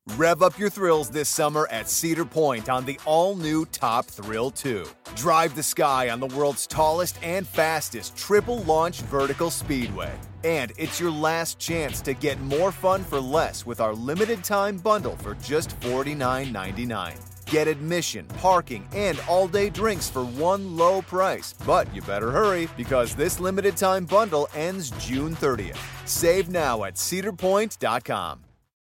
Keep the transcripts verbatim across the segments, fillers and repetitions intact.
Rev up your thrills this summer at Cedar Point on the all-new Top Thrill two. Drive the sky on the world's tallest and fastest triple-launch vertical speedway. And it's your last chance to get more fun for less with our limited-time bundle for just forty-nine ninety-nine. Get admission, parking, and all-day drinks for one low price. But you better hurry, because this limited-time bundle ends June thirtieth. Save now at cedar point dot com.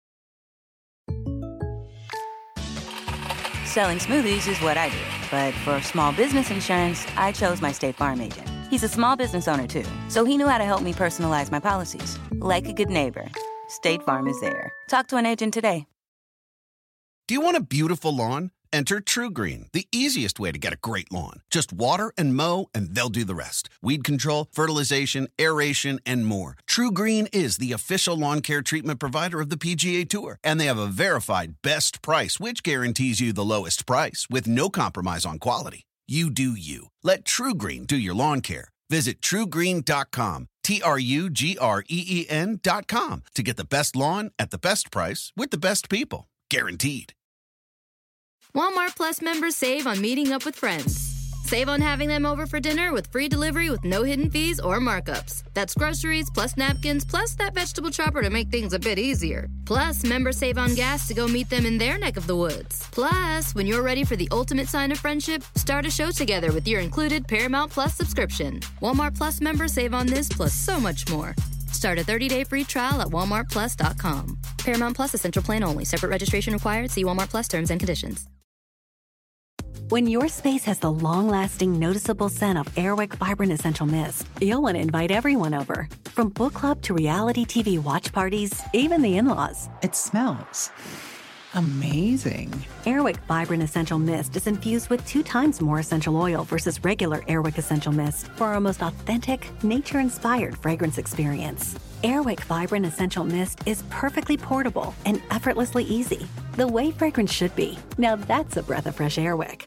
Selling smoothies is what I do. But for small business insurance, I chose my State Farm agent. He's a small business owner, too, so he knew how to help me personalize my policies. Like a good neighbor, State Farm is there. Talk to an agent today. Do you want a beautiful lawn? Enter TruGreen, the easiest way to get a great lawn. Just water and mow, and they'll do the rest. Weed control, fertilization, aeration, and more. TruGreen is the official lawn care treatment provider of the P G A Tour, and they have a verified best price, which guarantees you the lowest price with no compromise on quality. You do you. Let TruGreen do your lawn care. Visit true green dot com, T R U G R E E N dot com, to get the best lawn at the best price with the best people. Guaranteed. Walmart Plus members save on meeting up with friends. Save on having them over for dinner with free delivery with no hidden fees or markups. That's groceries, plus napkins, plus that vegetable chopper to make things a bit easier. Plus, members save on gas to go meet them in their neck of the woods. Plus, when you're ready for the ultimate sign of friendship, start a show together with your included Paramount Plus subscription. Walmart Plus members save on this plus so much more. Start a thirty-day free trial at walmart plus dot com. Paramount Plus Essential Plan only. Separate registration required. See Walmart Plus terms and conditions. When your space has the long-lasting, noticeable scent of Airwick Vibrant Essential Mist, you'll want to invite everyone over. From book club to reality T V watch parties, even the in-laws. It smells amazing. Airwick Vibrant Essential Mist is infused with two times more essential oil versus regular Airwick Essential Mist for our most authentic, nature-inspired fragrance experience. Airwick Vibrant Essential Mist is perfectly portable and effortlessly easy, the way fragrance should be. Now that's a breath of fresh Airwick.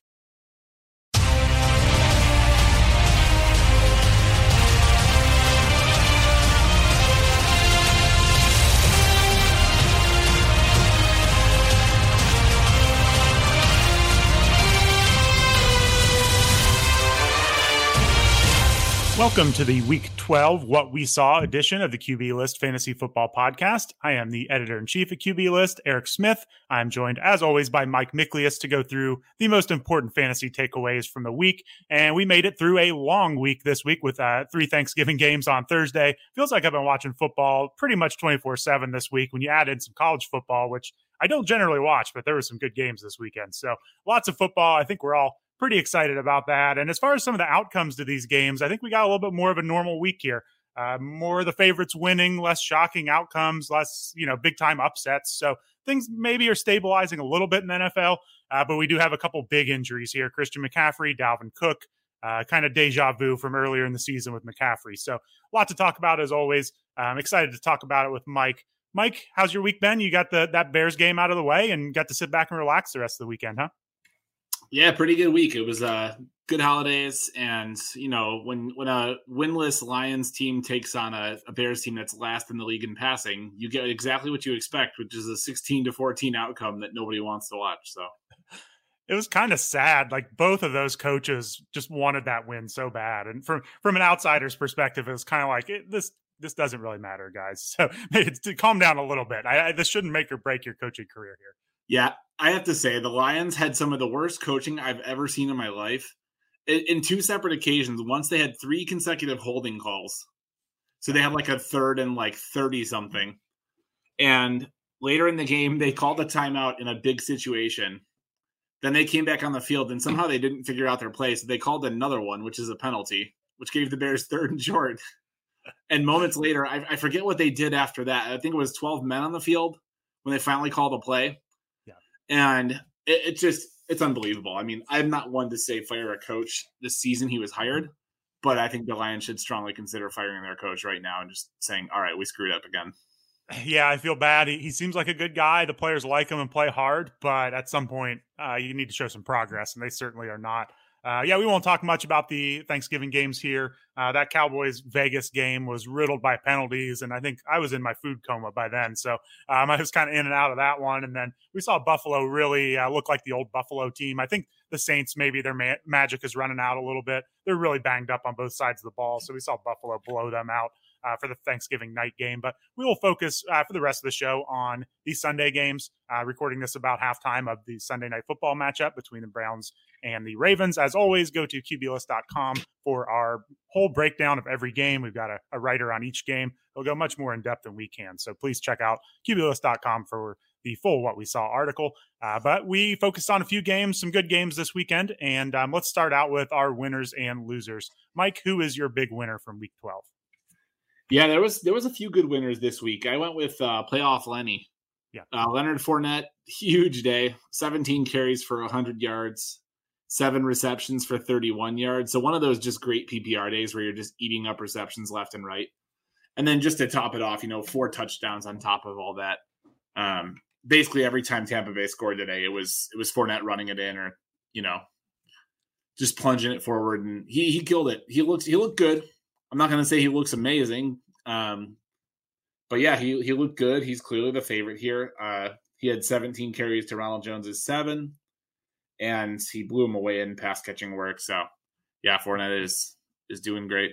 Welcome to the Week twelve What We Saw edition of the Q B List Fantasy Football Podcast. I am the editor-in-chief at Q B List, Eric Smith. I'm joined, as always, by Mike Miklius to go through the most important fantasy takeaways from the week. And we made it through a long week this week with uh, three Thanksgiving games on Thursday. Feels like I've been watching football pretty much twenty-four seven this week when you add in some college football, which I don't generally watch, but there were some good games this weekend. So lots of football. I think we're all pretty excited about that. And as far as some of the outcomes to these games, I think we got a little bit more of a normal week here. Uh, more of the favorites winning, less shocking outcomes, less, you know, big time upsets. So things maybe are stabilizing a little bit in the N F L, uh, but we do have a couple big injuries here. Christian McCaffrey, Dalvin Cook, uh, kind of deja vu from earlier in the season with McCaffrey. So a lot to talk about as always. I'm excited to talk about it with Mike. Mike, how's your week been? You got the that Bears game out of the way and got to sit back and relax the rest of the weekend, huh? Yeah, pretty good week. It was uh, good holidays, and you know when when a winless Lions team takes on a, a Bears team that's last in the league in passing, you get exactly what you expect, which is a sixteen to fourteen outcome that nobody wants to watch. So it was kind of sad. Like both of those coaches just wanted that win so bad, and from from an outsider's perspective, it was kind of like it, this. This doesn't really matter, guys. So it's to calm down a little bit. I, I, this shouldn't make or break your coaching career here. Yeah, I have to say the Lions had some of the worst coaching I've ever seen in my life. In, in two separate occasions, once they had three consecutive holding calls. So they had like a third and like thirty something. And later in the game, they called a timeout in a big situation. Then they came back on the field and somehow they didn't figure out their play. So they called another one, which is a penalty, which gave the Bears third and short. And moments later, I, I forget what they did after that. I think it was twelve men on the field when they finally called a play. Yeah. And it, it just, it's unbelievable. I mean, I'm not one to say fire a coach this season he was hired, but I think the Lions should strongly consider firing their coach right now and just saying, all right, we screwed up again. Yeah, I feel bad. He, he seems like a good guy. The players like him and play hard, but at some point uh, you need to show some progress, and they certainly are not uh, yeah, we won't talk much about the Thanksgiving games here. Uh, that Cowboys Vegas game was riddled by penalties, and I think I was in my food coma by then. So um, I was kind of in and out of that one. And then we saw Buffalo really uh, look like the old Buffalo team. I think the Saints, maybe their ma- magic is running out a little bit. They're really banged up on both sides of the ball. So we saw Buffalo blow them out uh, for the Thanksgiving night game. But we will focus uh, for the rest of the show on the Sunday games, uh, recording this about halftime of the Sunday night football matchup between the Browns and the Ravens. As always, go to Q B list dot com for our whole breakdown of every game. We've got a, a writer on each game. They'll go much more in depth than we can. So please check out Q B list dot com for the full What We Saw article. Uh, but we focused on a few games, some good games this weekend. And um, let's start out with our winners and losers. Mike, who is your big winner from week twelve? Yeah, there was there was a few good winners this week. I went with uh, playoff Lenny. Yeah, uh, Leonard Fournette, huge day, seventeen carries for one hundred yards, seven receptions for thirty-one yards. So one of those just great P P R days where you're just eating up receptions left and right. And then just to top it off, you know, four touchdowns on top of all that. Um, basically every time Tampa Bay scored today, it was it was Fournette running it in, or you know, just plunging it forward, and he he killed it. He looks he looked good. I'm not going to say he looks amazing, um, but yeah, he he looked good. He's clearly the favorite here. Uh, he had seventeen carries to Ronald Jones's seven, and he blew him away in pass catching work. So yeah, Fournette is is doing great.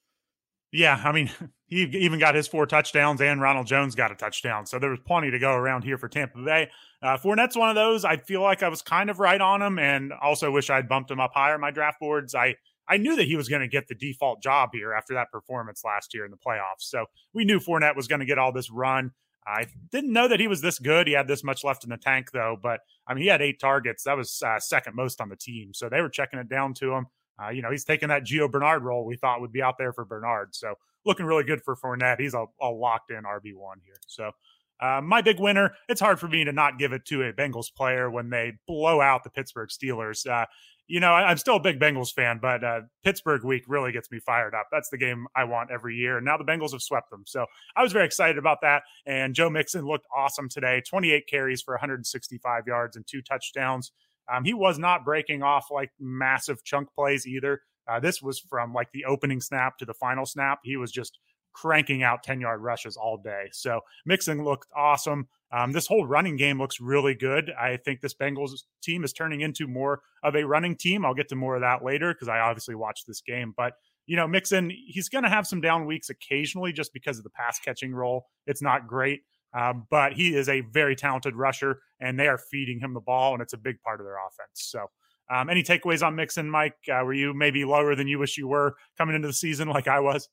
Yeah, I mean, he even got his four touchdowns, and Ronald Jones got a touchdown. So there was plenty to go around here for Tampa Bay. Uh, Fournette's one of those. I feel like I was kind of right on him, and also wish I'd bumped him up higher in my draft boards. I, I knew that he was going to get the default job here after that performance last year in the playoffs. So we knew Fournette was going to get all this run. I didn't know that he was this good. He had this much left in the tank, though. But, I mean, he had eight targets. That was uh, second most on the team. So they were checking it down to him. Uh, you know, he's taking that Gio Bernard role we thought would be out there for Bernard. So looking really good for Fournette. He's a, a locked-in R B one here. So uh, my big winner, it's hard for me to not give it to a Bengals player when they blow out the Pittsburgh Steelers. Uh, you know, I, I'm still a big Bengals fan, but uh, Pittsburgh week really gets me fired up. That's the game I want every year. And now the Bengals have swept them. So I was very excited about that. And Joe Mixon looked awesome today. twenty-eight carries for one hundred sixty-five yards and two touchdowns. Um, he was not breaking off like massive chunk plays either. Uh, this was from like the opening snap to the final snap. He was just cranking out ten-yard rushes all day. So Mixon looked awesome. Um, this whole running game looks really good. I think this Bengals team is turning into more of a running team. I'll get to more of that later because I obviously watched this game. But, you know, Mixon, he's going to have some down weeks occasionally just because of the pass-catching role. It's not great. Um, but he is a very talented rusher, and they are feeding him the ball, and it's a big part of their offense. So um, any takeaways on Mixon, Mike? Uh, were you maybe lower than you wish you were coming into the season like I was?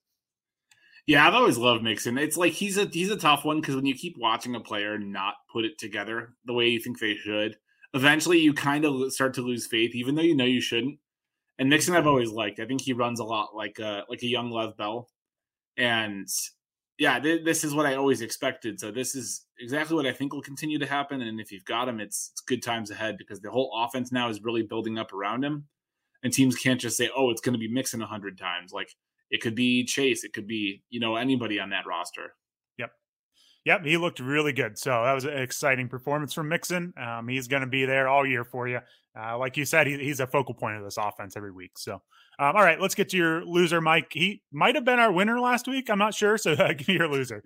Yeah, I've always loved Mixon. It's like he's a he's a tough one because when you keep watching a player not put it together the way you think they should, eventually you kind of start to lose faith, even though you know you shouldn't. And Mixon I've always liked. I think he runs a lot like a, like a young Lev Bell. And yeah, th- this is what I always expected. So this is exactly what I think will continue to happen. And if you've got him, it's it's good times ahead because the whole offense now is really building up around him. And teams can't just say, oh, it's going to be Mixon a hundred times. Like it could be Chase. It could be, you know, anybody on that roster. Yep. Yep. He looked really good. So that was an exciting performance from Mixon. Um, he's going to be there all year for you. Uh, like you said, he, he's a focal point of this offense every week. So, um, all right, let's get to your loser, Mike. He might have been our winner last week. I'm not sure. So uh, give me your loser.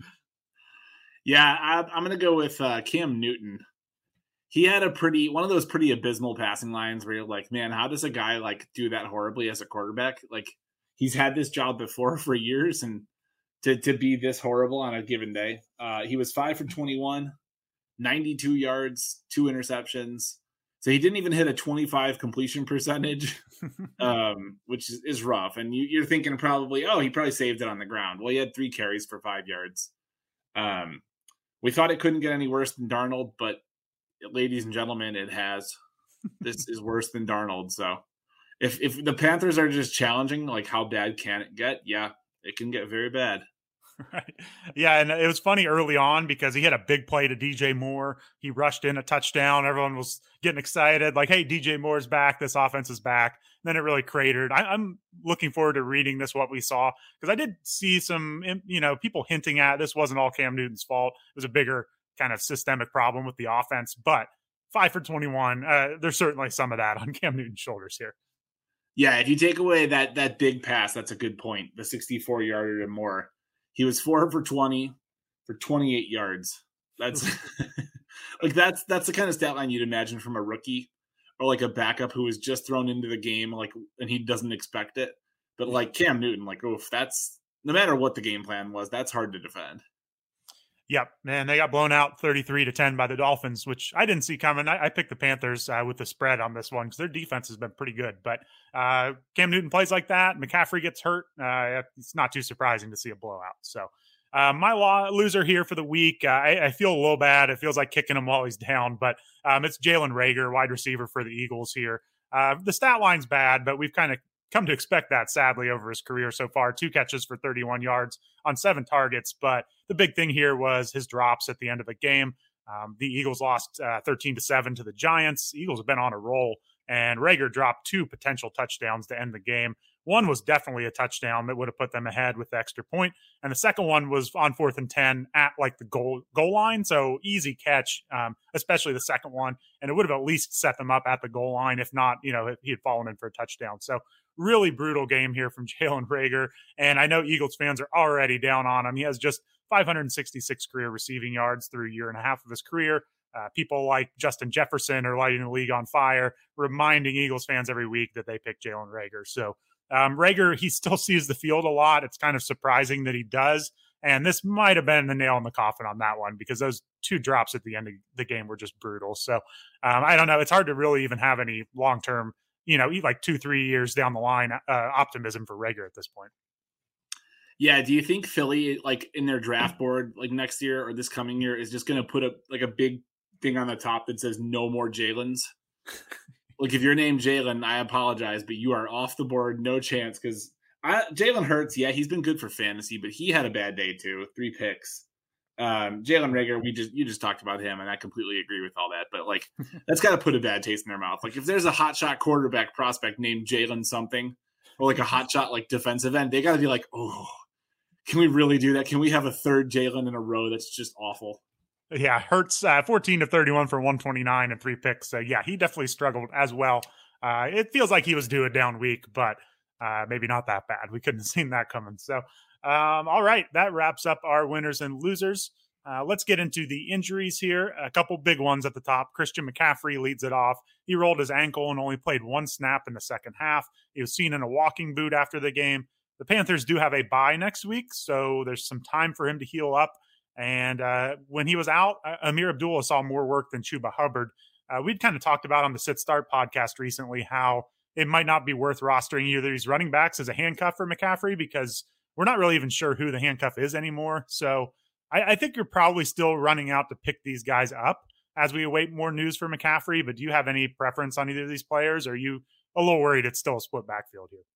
Yeah, I, I'm going to go with uh, Cam Newton. He had a pretty, one of those pretty abysmal passing lines where you're like, man, how does a guy like do that horribly as a quarterback? Like he's had this job before for years and to, to be this horrible on a given day. Uh, he was five for twenty-one, ninety-two yards, two interceptions. So he didn't even hit a twenty-five completion percentage, um, which is, is rough. And you, you're thinking probably, oh, he probably saved it on the ground. Well, he had three carries for five yards. Um, we thought it couldn't get any worse than Darnold, but ladies and gentlemen, it has. This is worse than Darnold. So if if the Panthers are just challenging, like how bad can it get? Yeah, it can get very bad. Right. Yeah, and it was funny early on because he had a big play to D J Moore. He rushed in a touchdown. Everyone was getting excited, like, hey, D J Moore's back. This offense is back. And then it really cratered. I, I'm looking forward to reading this, what we saw, because I did see some, you know, people hinting at this wasn't all Cam Newton's fault. It was a bigger kind of systemic problem with the offense. But five for twenty-one, uh, there's certainly some of that on Cam Newton's shoulders here. Yeah, if you take away that that big pass, that's a good point. The sixty-four yarder and more. He was four for twenty for twenty-eight yards. That's like that's that's the kind of stat line you'd imagine from a rookie or like a backup who was just thrown into the game, like, and he doesn't expect it. But like Cam Newton, like, oof, that's no matter what the game plan was, that's hard to defend. Yep, man, they got blown out thirty-three to ten by the Dolphins, which I didn't see coming. I, I picked the Panthers uh, with the spread on this one because their defense has been pretty good. But uh, Cam Newton plays like that. McCaffrey gets hurt. Uh, it's not too surprising to see a blowout. So uh, my law, loser here for the week, uh, I, I feel a little bad. It feels like kicking him while he's down. But um, it's Jalen Reagor, wide receiver for the Eagles here. Uh, the stat line's bad, but we've kind of come to expect that, sadly, over his career so far. Two catches for thirty-one yards on seven targets. But the big thing here was his drops at the end of the game. Um, the Eagles lost uh, thirteen to seven to the Giants. The Eagles have been on a roll, and Reagor dropped two potential touchdowns to end the game. One was definitely a touchdown that would have put them ahead with the extra point, and the second one was on fourth and ten at like the goal goal line, so easy catch, um, especially the second one, and it would have at least set them up at the goal line, if not, you know, he had fallen in for a touchdown. So really brutal game here from Jalen Reagor, and I know Eagles fans are already down on him. He has just five hundred sixty-six career receiving yards through a year and a half of his career. Uh, people like Justin Jefferson are lighting the league on fire, reminding Eagles fans every week that they pick Jalen Reagor. So um, Reagor, he still sees the field a lot. It's kind of surprising that he does, and this might have been the nail in the coffin on that one because those two drops at the end of the game were just brutal. So um, I don't know. It's hard to really even have any long-term, you know, like two, three years down the line, uh, optimism for Reagor at this point. Yeah. Do you think Philly, like in their draft board, like next year or this coming year, is just going to put up like a big thing on the top that says no more Jalen's? Like if you're named Jalen, I apologize, but you are off the board. No chance. Cause Jalen Hurts. Yeah. He's been good for fantasy, but he had a bad day too. Three picks. Um, Jalen Reagor, we just, you just talked about him and I completely agree with all that, but like, that's got to put a bad taste in their mouth. Like if there's a hotshot quarterback prospect named Jalen something, or like a hotshot, like defensive end, they got to be like, oh, can we really do that? Can we have a third Jalen in a row? That's just awful. Yeah, Hurts uh, fourteen to thirty-one for one twenty-nine and three picks. So yeah, he definitely struggled as well. Uh, it feels like he was due a down week, but uh, maybe not that bad. We couldn't have seen that coming. So, um, all right, that wraps up our winners and losers. Uh, let's get into the injuries here. A couple big ones at the top. Christian McCaffrey leads it off. He rolled his ankle and only played one snap in the second half. He was seen in a walking boot after the game. The Panthers do have a bye next week, so there's some time for him to heal up. And uh, when he was out, uh, Amir Abdullah saw more work than Chuba Hubbard. Uh, we'd kind of talked about on the Sit Start podcast recently how it might not be worth rostering either these running backs as a handcuff for McCaffrey because we're not really even sure who the handcuff is anymore. So I, I think you're probably still running out to pick these guys up as we await more news for McCaffrey. But do you have any preference on either of these players? Or are you a little worried it's still a split backfield here?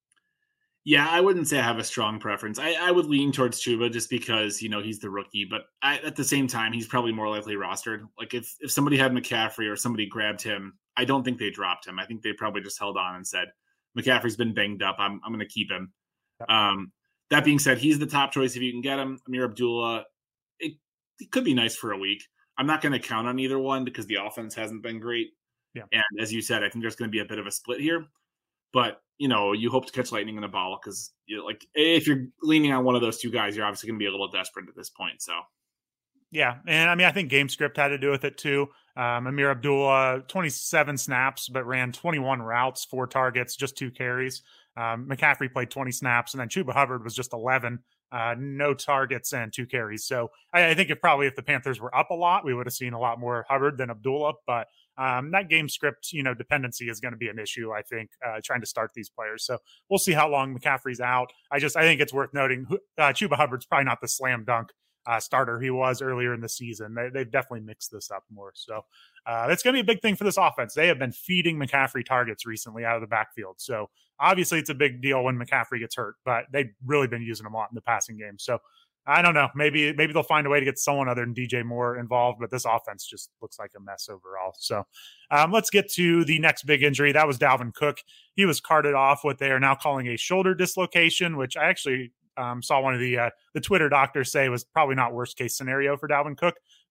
Yeah, I wouldn't say I have a strong preference. I, I would lean towards Chuba just because, you know, he's the rookie. But I, at the same time, he's probably more likely rostered. Like if, if somebody had McCaffrey or somebody grabbed him, I don't think they dropped him. I think they probably just held on and said, McCaffrey's been banged up. I'm I'm going to keep him. Yep. Um, that being said, he's the top choice if you can get him. Amir Abdullah, it, it could be nice for a week. I'm not going to count on either one because the offense hasn't been great. Yeah. And as you said, I think there's going to be a bit of a split here. But, you know, you hope to catch lightning in a bottle because, you know, like, if you're leaning on one of those two guys, you're obviously going to be a little desperate at this point. So, yeah. And I mean, I think game script had to do with it too. Um, Amir Abdullah, twenty-seven snaps, but ran twenty-one routes, four targets, just two carries. Um, McCaffrey played twenty snaps, and then Chuba Hubbard was just eleven, uh, no targets and two carries. So I, I think if probably if the Panthers were up a lot, we would have seen a lot more Hubbard than Abdullah. But um, that game script, you know, dependency is going to be an issue, I think, uh, trying to start these players. So we'll see how long McCaffrey's out. I just I think it's worth noting uh, Chuba Hubbard's probably not the slam dunk Uh, starter he was earlier in the season. They, they've definitely mixed this up more. So uh, that's going to be a big thing for this offense. They have been feeding McCaffrey targets recently out of the backfield. So obviously it's a big deal when McCaffrey gets hurt, but they've really been using him a lot in the passing game. So I don't know. Maybe maybe they'll find a way to get someone other than D J Moore involved, but this offense just looks like a mess overall. So um, let's get to the next big injury. That was Dalvin Cook. He was carted off what they are now calling a shoulder dislocation, which I actually – Um, saw one of the uh, the Twitter doctors say was probably not worst case scenario for Dalvin Cook,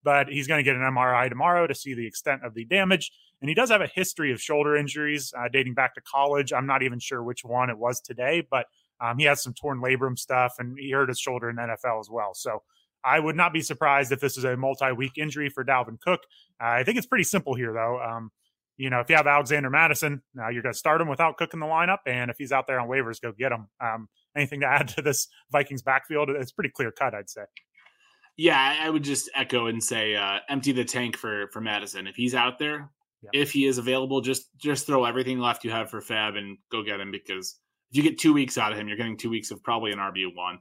but he's going to get an M R I tomorrow to see the extent of the damage. And he does have a history of shoulder injuries uh, dating back to college. I'm not even sure which one it was today, but um, he has some torn labrum stuff, and he hurt his shoulder in the N F L as well. So I would not be surprised if this is a multi-week injury for Dalvin Cook. Uh, I think it's pretty simple here, though. Um, you know, if you have Alexander Mattison, uh, you're going to start him without Cook in the lineup, and if he's out there on waivers, go get him. Um, anything to add to this Vikings backfield? It's pretty clear cut, I'd say. Yeah, I would just echo and say uh, empty the tank for for Madison. If he's out there, yeah. if he is available, just just throw everything left you have for Fab and go get him, because if you get two weeks out of him, you're getting two weeks of probably an R B one.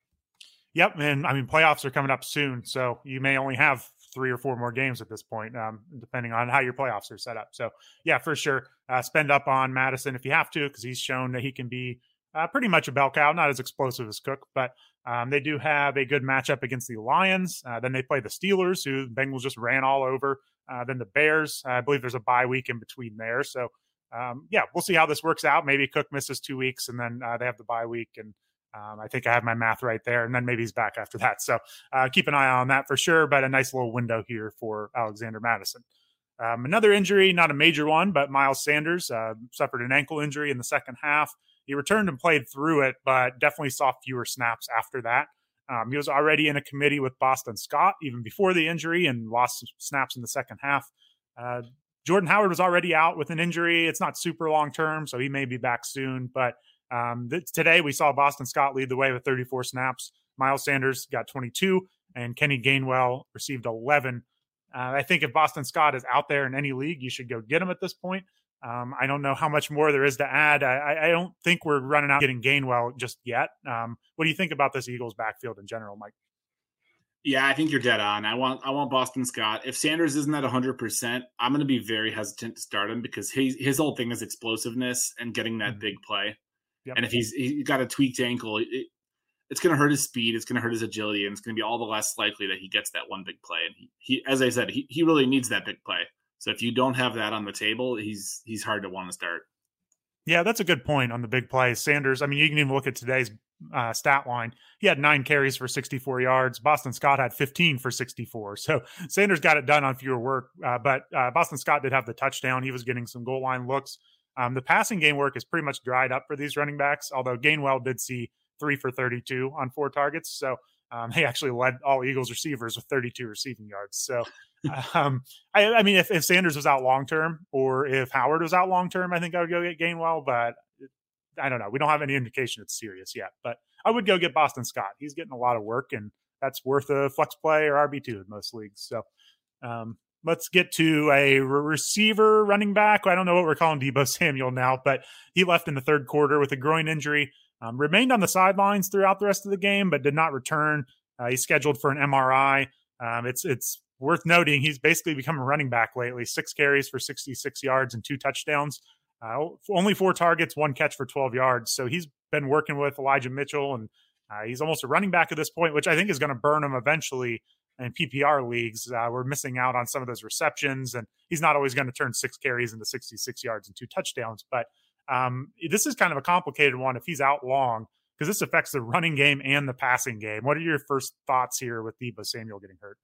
Yep, and I mean, playoffs are coming up soon, so you may only have three or four more games at this point, um, depending on how your playoffs are set up. So, yeah, for sure, uh, spend up on Madison if you have to, because he's shown that he can be uh, pretty much a bell cow, not as explosive as Cook, but um, they do have a good matchup against the Lions. Uh, then they play the Steelers, who the Bengals just ran all over. Uh, then the Bears, I believe there's a bye week in between there. So, um, yeah, we'll see how this works out. Maybe Cook misses two weeks, and then uh, they have the bye week, and Um, I think I have my math right there, and then maybe he's back after that. So uh, keep an eye on that for sure, but a nice little window here for Alexander Mattison. Um, another injury, not a major one, but Miles Sanders uh, suffered an ankle injury in the second half. He returned and played through it, but definitely saw fewer snaps after that. Um, he was already in a committee with Boston Scott even before the injury and lost snaps in the second half. Uh, Jordan Howard was already out with an injury. It's not super long-term, so he may be back soon, but Um, th- today we saw Boston Scott lead the way with thirty-four snaps. Miles Sanders got twenty-two, and Kenny Gainwell received eleven. Uh, I think if Boston Scott is out there in any league, you should go get him at this point. Um, I don't know how much more there is to add. I, I don't think we're running out getting Gainwell just yet. Um, what do you think about this Eagles backfield in general, Mike? Yeah, I think you're dead on. I want I want Boston Scott. If Sanders isn't at one hundred percent, I'm going to be very hesitant to start him, because his, his whole thing is explosiveness and getting that mm-hmm. big play. Yep. And if he's he's got a tweaked ankle, it, it's going to hurt his speed. It's going to hurt his agility, and it's going to be all the less likely that he gets that one big play. And he, he as I said, he, he really needs that big play. So if you don't have that on the table, he's he's hard to want to start. Yeah, that's a good point on the big plays. Sanders, I mean, you can even look at today's uh, stat line. He had nine carries for sixty-four yards. Boston Scott had fifteen for sixty-four. So Sanders got it done on fewer work, uh, but uh, Boston Scott did have the touchdown. He was getting some goal line looks. Um, the passing game work is pretty much dried up for these running backs, although Gainwell did see three for thirty-two on four targets. So um, he actually led all Eagles receivers with thirty-two receiving yards. So, um, I, I mean, if, if Sanders was out long-term or if Howard was out long-term, I think I would go get Gainwell, but I don't know. We don't have any indication it's serious yet, but I would go get Boston Scott. He's getting a lot of work, and that's worth a flex play or R B two in most leagues. So, um, let's get to a receiver running back. I don't know what we're calling Deebo Samuel now, but he left in the third quarter with a groin injury, um, remained on the sidelines throughout the rest of the game, but did not return. Uh, he's scheduled for an M R I. Um, it's it's worth noting he's basically become a running back lately, six carries for sixty-six yards and two touchdowns, uh, only four targets, one catch for twelve yards. So he's been working with Elijah Mitchell, and uh, he's almost a running back at this point, which I think is going to burn him eventually. In P P R leagues, uh, we're missing out on some of those receptions, and he's not always going to turn six carries into sixty-six yards and two touchdowns. But um, this is kind of a complicated one if he's out long, because this affects the running game and the passing game. What are your first thoughts here with Deebo Samuel getting hurt?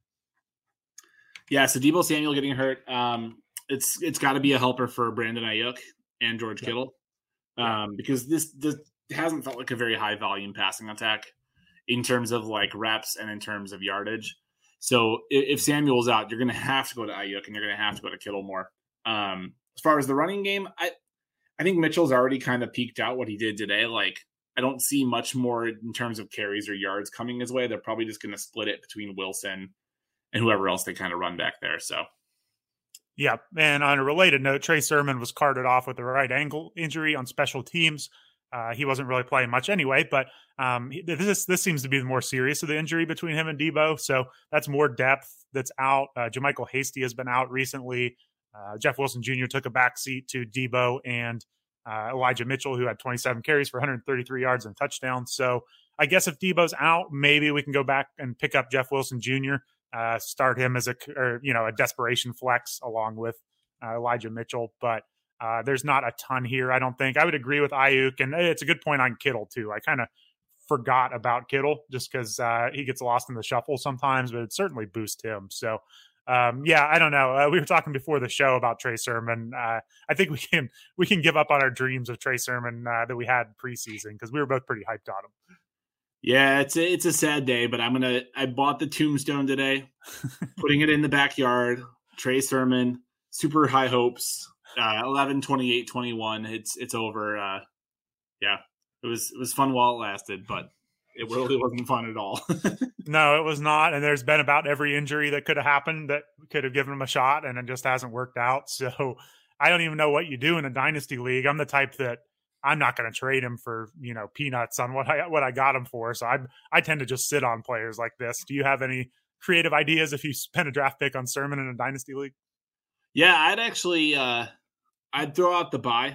Yeah, so Deebo Samuel getting hurt, um, it's it's got to be a helper for Brandon Ayuk and George yeah. Kittle, um, yeah. because this, this hasn't felt like a very high volume passing attack in terms of like reps and in terms of yardage. So if Samuel's out, you're going to have to go to Ayuk and you're going to have to go to Kittle more. Um, as far as the running game, I I think Mitchell's already kind of peaked out what he did today. Like, I don't see much more in terms of carries or yards coming his way. They're probably just going to split it between Wilson and whoever else they kind of run back there. So, yeah. And on a related note, Trey Sermon was carted off with a right ankle injury on special teams. Uh, he wasn't really playing much anyway, but um, this this seems to be the more serious of the injury between him and Deebo. So that's more depth that's out. Uh, JaMychal Hasty has been out recently. Uh, Jeff Wilson Junior took a backseat to Deebo and uh, Elijah Mitchell, who had twenty-seven carries for one hundred thirty-three yards and touchdowns. So I guess if Deebo's out, maybe we can go back and pick up Jeff Wilson Junior, uh, start him as a, or, you know, a desperation flex along with uh, Elijah Mitchell. But Uh, there's not a ton here, I don't think. I would agree with Ayuk, and it's a good point on Kittle, too. I kind of forgot about Kittle just because uh, he gets lost in the shuffle sometimes, but it certainly boosts him. So, um, yeah, I don't know. Uh, we were talking before the show about Trey Sermon. Uh, I think we can we can give up on our dreams of Trey Sermon uh, that we had preseason because we were both pretty hyped on him. Yeah, it's a, it's a sad day, but I'm gonna. I bought the tombstone today, putting it in the backyard. Trey Sermon, super high hopes. Uh, eleven, twenty-eight, twenty-one. It's it's over. Uh, yeah, it was it was fun while it lasted, but it really wasn't fun at all. No, it was not. And there's been about every injury that could have happened that could have given him a shot, and it just hasn't worked out. So I don't even know what you do in a dynasty league. I'm the type that I'm not going to trade him for, you know, peanuts on what I what I got him for. So I I tend to just sit on players like this. Do you have any creative ideas if you spend a draft pick on Sermon in a dynasty league? Yeah, I'd actually uh, I'd throw out the buy.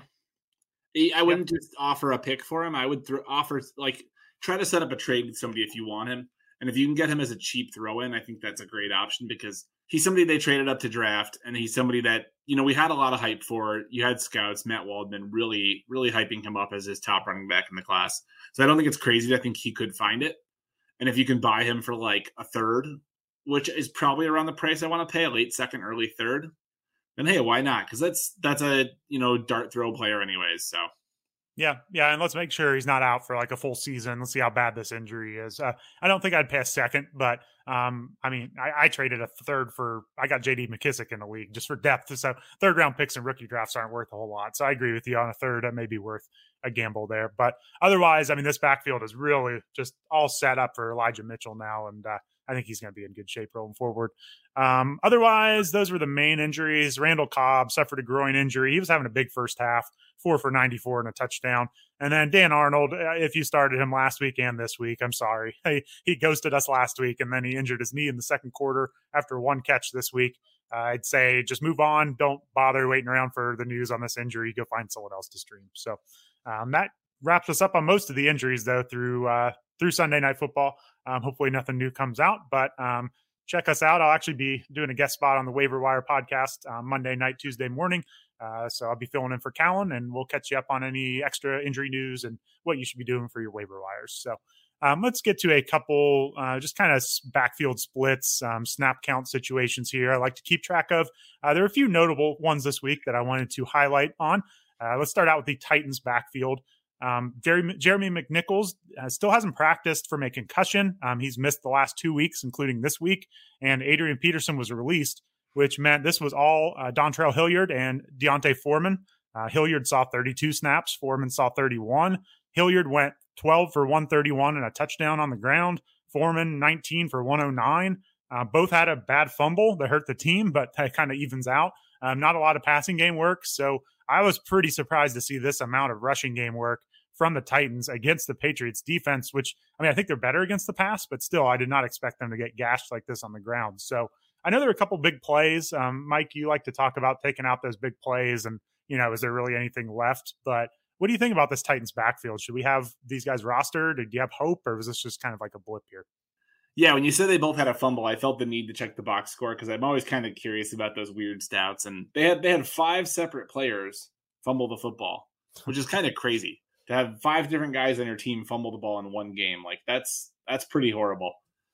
I wouldn't yep. just offer a pick for him. I would th- offer like try to set up a trade with somebody if you want him, and if you can get him as a cheap throw in, I think that's a great option because he's somebody they traded up to draft, and he's somebody that, you know, we had a lot of hype for. You had scouts, Matt Waldman, really, really hyping him up as his top running back in the class. So I don't think it's crazy. I think he could find it. And if you can buy him for like a third, which is probably around the price I want to pay, a late second, early third, then hey, why not? Because that's that's a, you know, dart throw player anyways. So Yeah, yeah, and let's make sure he's not out for like a full season. Let's see how bad this injury is. Uh, I don't think I'd pay a second, but um, I mean, I, I traded a third for, I got J D McKissick in the league just for depth. So third round picks and rookie drafts aren't worth a whole lot. So I agree with you on a third. That may be worth a gamble there. But otherwise, I mean, this backfield is really just all set up for Elijah Mitchell now. And uh, I think he's going to be in good shape rolling forward. Um, otherwise, those were the main injuries. Randall Cobb suffered a groin injury. He was having a big first half, four for ninety-four and a touchdown. And then Dan Arnold, if you started him last week and this week, I'm sorry. He, he ghosted us last week, and then he injured his knee in the second quarter after one catch this week. Uh, I'd say just move on. Don't bother waiting around for the news on this injury. Go find someone else to stream. So um, that wraps us up on most of the injuries, though, through uh, through Sunday Night Football. Um, hopefully nothing new comes out, but um, check us out. I'll actually be doing a guest spot on the Waiver Wire podcast uh, Monday night, Tuesday morning. Uh, so I'll be filling in for Callan, and we'll catch you up on any extra injury news and what you should be doing for your waiver wires. So um, let's get to a couple uh, just kind of backfield splits, um, snap count situations here I like to keep track of. Uh, there are a few notable ones this week that I wanted to highlight on. Uh, let's start out with the Titans backfield. Um, Jeremy, Jeremy McNichols uh, still hasn't practiced from a concussion. Um, he's missed the last two weeks, including this week, and Adrian Peterson was released, which meant this was all uh, Dontrell Hilliard and Deontay Foreman. Uh, Hilliard saw thirty-two snaps. Foreman saw thirty-one. Hilliard went twelve for one thirty-one and a touchdown on the ground. Foreman, nineteen for one oh nine. Uh, both had a bad fumble that hurt the team, but that kind of evens out. Um, not a lot of passing game work. So I was pretty surprised to see this amount of rushing game work from the Titans against the Patriots defense, which, I mean, I think they're better against the pass, but still, I did not expect them to get gashed like this on the ground. So I know there were a couple big plays. Um, Mike, you like to talk about taking out those big plays and, you know, is there really anything left? But what do you think about this Titans backfield? Should we have these guys rostered? Do you have hope, or was this just kind of like a blip here? Yeah, when you said they both had a fumble, I felt the need to check the box score because I'm always kind of curious about those weird stats. And they had they had five separate players fumble the football, which is kind of crazy to have five different guys on your team fumble the ball in one game. Like that's that's pretty horrible.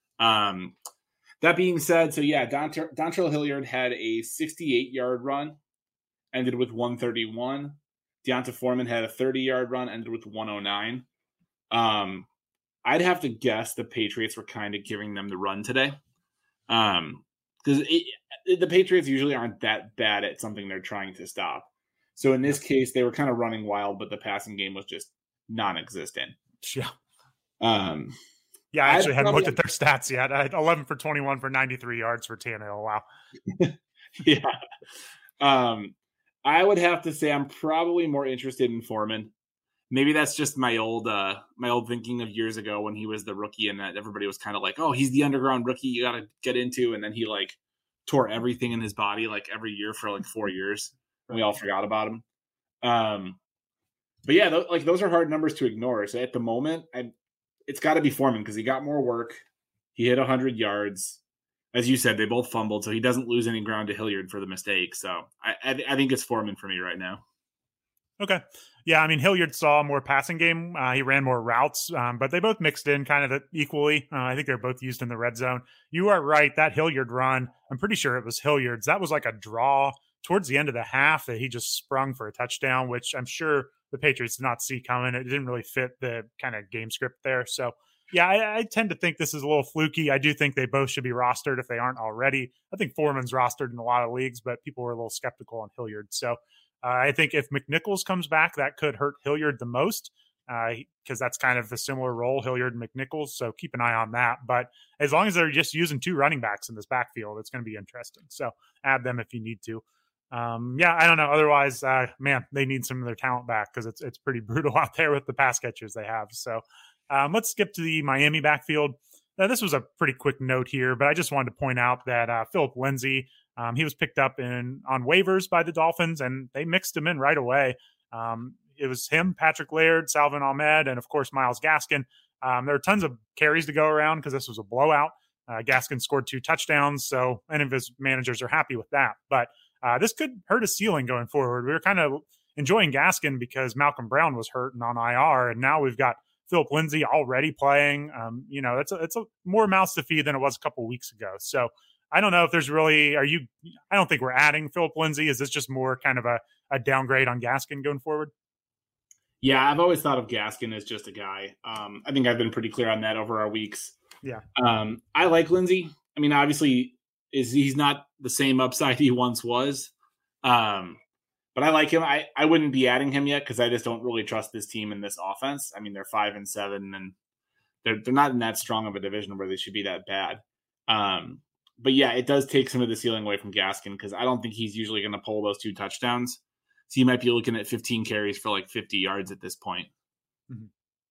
Um, that being said, so yeah, Dont- Dontrell Hilliard had a sixty-eight yard run, ended with one thirty-one. Deontay Foreman had a thirty yard run, ended with one oh nine. Um, I'd have to guess the Patriots were kind of giving them the run today. Um, because the Patriots usually aren't that bad at something they're trying to stop. So in this case, they were kind of running wild, but the passing game was just non-existent. Yeah. Um, yeah, I actually I'd hadn't looked at their stats yet. I had eleven for twenty-one for ninety-three yards for Tannehill. Wow. yeah. Um, I would have to say I'm probably more interested in Foreman. Maybe that's just my old uh, my old thinking of years ago when he was the rookie and that everybody was kind of like, oh, he's the underground rookie you got to get into. And then he like tore everything in his body like every year for like four years. And we all forgot about him. Um, but yeah, th- like those are hard numbers to ignore. So at the moment, I, it's got to be Foreman because he got more work. He hit one hundred yards. As you said, they both fumbled, so he doesn't lose any ground to Hilliard for the mistake. So I, I, I think it's Foreman for me right now. Okay. Yeah, I mean, Hilliard saw a more passing game. Uh, he ran more routes, um, but they both mixed in kind of equally. Uh, I think they're both used in the red zone. You are right. That Hilliard run, I'm pretty sure it was Hilliard's. That was like a draw towards the end of the half that he just sprung for a touchdown, which I'm sure the Patriots did not see coming. It didn't really fit the kind of game script there. So, yeah, I, I tend to think this is a little fluky. I do think they both should be rostered if they aren't already. I think Foreman's rostered in a lot of leagues, but people were a little skeptical on Hilliard. So, Uh, I think if McNichols comes back, that could hurt Hilliard the most because uh, that's kind of the similar role, Hilliard and McNichols. So keep an eye on that. But as long as they're just using two running backs in this backfield, it's going to be interesting. So add them if you need to. Um, yeah, I don't know. Otherwise, uh, man, they need some of their talent back because it's it's pretty brutal out there with the pass catchers they have. So um, let's skip to the Miami backfield. Now, this was a pretty quick note here, but I just wanted to point out that uh, Philip Lindsay, Um, he was picked up in on waivers by the Dolphins, and they mixed him in right away. Um, it was him, Patrick Laird, Salvin Ahmed, and, of course, Myles Gaskin. Um, there were tons of carries to go around because this was a blowout. Uh, Gaskin scored two touchdowns, so any of his managers are happy with that. But uh, this could hurt his ceiling going forward. We were kind of enjoying Gaskin because Malcolm Brown was hurt and on I R, and now we've got Philip Lindsay already playing. Um, you know, it's a, it's a more mouths to feed than it was a couple weeks ago. So I don't know if there's really, are you, I don't think we're adding Philip Lindsay. Is this just more kind of a, a downgrade on Gaskin going forward? Yeah, I've always thought of Gaskin as just a guy. Um, I think I've been pretty clear on that over our weeks. Yeah. Um, I like Lindsay. I mean, obviously is he's not the same upside he once was. Um, but I like him. I, I wouldn't be adding him yet because I just don't really trust this team in this offense. I mean, they're five and seven and they're, they're not in that strong of a division where they should be that bad. Um, But yeah, it does take some of the ceiling away from Gaskin because I don't think he's usually going to pull those two touchdowns. So you might be looking at fifteen carries for like fifty yards at this point. Mm-hmm.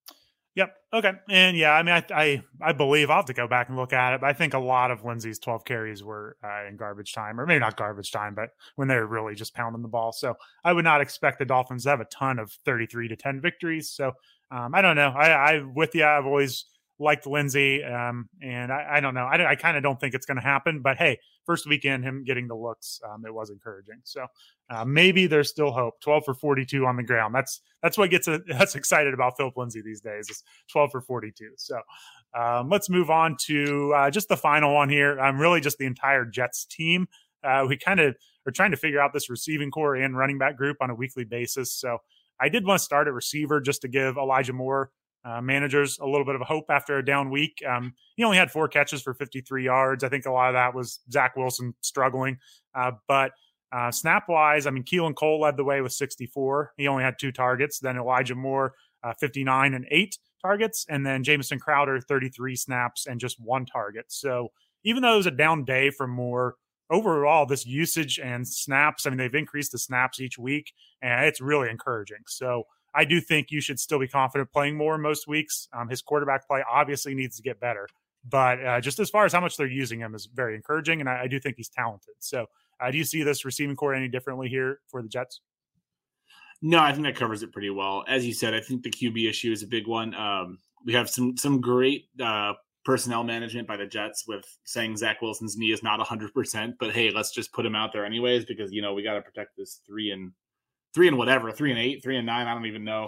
Yep. Okay. And yeah, I mean, I, I I believe I'll have to go back and look at it, but I think a lot of Lindsay's twelve carries were uh, in garbage time, or maybe not garbage time, but when they were really just pounding the ball. So I would not expect the Dolphins to have a ton of thirty-three to ten victories. So um, I don't know. I, I with you, I've always liked Lindsay, um, and I, I don't know. I, I kind of don't think it's going to happen. But hey, first weekend, him getting the looks, um, it was encouraging. So uh, maybe there's still hope. twelve for forty-two on the ground. That's that's what gets a, that's excited about Philip Lindsay these days. Is twelve for forty-two. So um, let's move on to uh, just the final one here. I'm um, really just the entire Jets team. Uh, we kind of are trying to figure out this receiving core and running back group on a weekly basis. So I did want to start at receiver just to give Elijah Moore Uh, managers a little bit of a hope after a down week. Um, he only had four catches for fifty-three yards. I think a lot of that was Zach Wilson struggling. Uh, but uh, snap-wise, I mean, Keelan Cole led the way with sixty-four. He only had two targets. Then Elijah Moore, uh, fifty-nine and eight targets. And then Jamison Crowder, thirty-three snaps and just one target. So even though it was a down day for Moore, overall, this usage and snaps, I mean, they've increased the snaps each week, and it's really encouraging. So I do think you should still be confident playing more most weeks. Um, his quarterback play obviously needs to get better, but uh, just as far as how much they're using him is very encouraging, and I, I do think he's talented. So uh, do you see this receiving core any differently here for the Jets? No, I think that covers it pretty well. As you said, I think the Q B issue is a big one. Um, we have some some great uh, personnel management by the Jets with saying Zach Wilson's knee is not one hundred percent, but hey, let's just put him out there anyways because, you know, we got to protect this three and Three and whatever, three and eight, three and nine. I don't even know.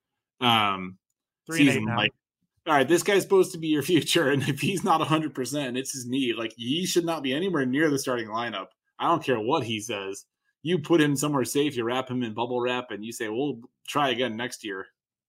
Um, three season and eight like, all right, this guy's supposed to be your future, and if he's not a hundred percent, it's his knee. Like he should not be anywhere near the starting lineup. I don't care what he says. You put him somewhere safe. You wrap him in bubble wrap, and you say, "We'll try again next year."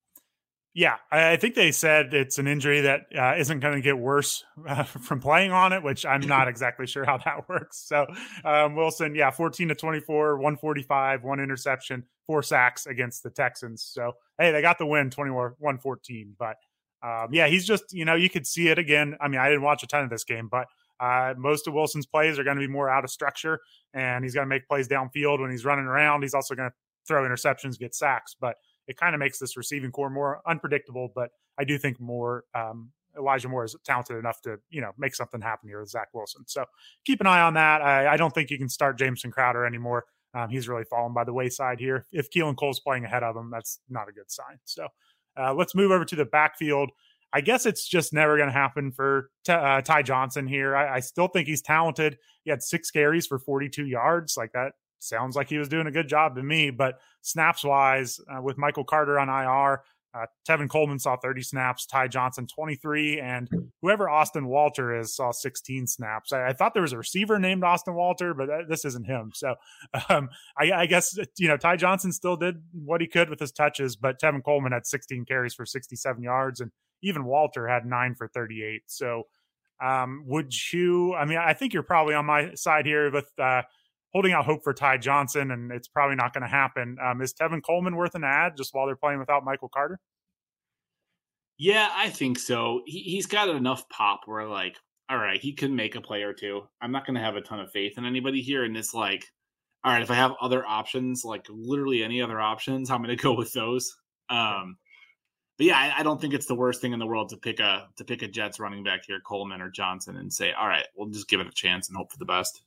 Yeah, I think they said it's an injury that uh, isn't going to get worse uh, from playing on it, which I'm not exactly sure how that works. So um, Wilson, yeah, fourteen to twenty-four, one forty-five, one interception, four sacks against the Texans. So, hey, they got the win, twenty-one fourteen. But, um, yeah, he's just, you know, you could see it again. I mean, I didn't watch a ton of this game, but uh, most of Wilson's plays are going to be more out of structure, and he's going to make plays downfield when he's running around. He's also going to throw interceptions, get sacks. But it kind of makes this receiving core more unpredictable, but I do think more um, Elijah Moore is talented enough to, you know, make something happen here with Zach Wilson. So keep an eye on that. I, I don't think you can start Jamison Crowder anymore. Um, he's really fallen by the wayside here. If Keelan Cole's playing ahead of him, that's not a good sign. So uh, let's move over to the backfield. I guess it's just never going to happen for t- uh, Ty Johnson here. I, I still think he's talented. He had six carries for forty-two yards. Like that sounds like he was doing a good job to me. But snaps wise, uh, with Michael Carter on I R, uh, Tevin Coleman saw thirty snaps, Ty Johnson twenty-three, and whoever Austin Walter is saw sixteen snaps. I, I thought there was a receiver named Austin Walter, but that, this isn't him. So um, I, I guess, you know, Ty Johnson still did what he could with his touches, but Tevin Coleman had sixteen carries for sixty-seven yards, and even Walter had nine for thirty-eight. So um, would you, I mean, I think you're probably on my side here with uh, holding out hope for Ty Johnson, and it's probably not going to happen. Um, is Tevin Coleman worth an ad just while they're playing without Michael Carter? Yeah, I think so. He, he's got enough pop where, like, all right, he can make a play or two. I'm not going to have a ton of faith in anybody here. And it's like, all right, if I have other options, like literally any other options, I'm going to go with those. Um, but yeah, I, I don't think it's the worst thing in the world to pick a to pick a Jets running back here, Coleman or Johnson, and say, all right, we'll just give it a chance and hope for the best.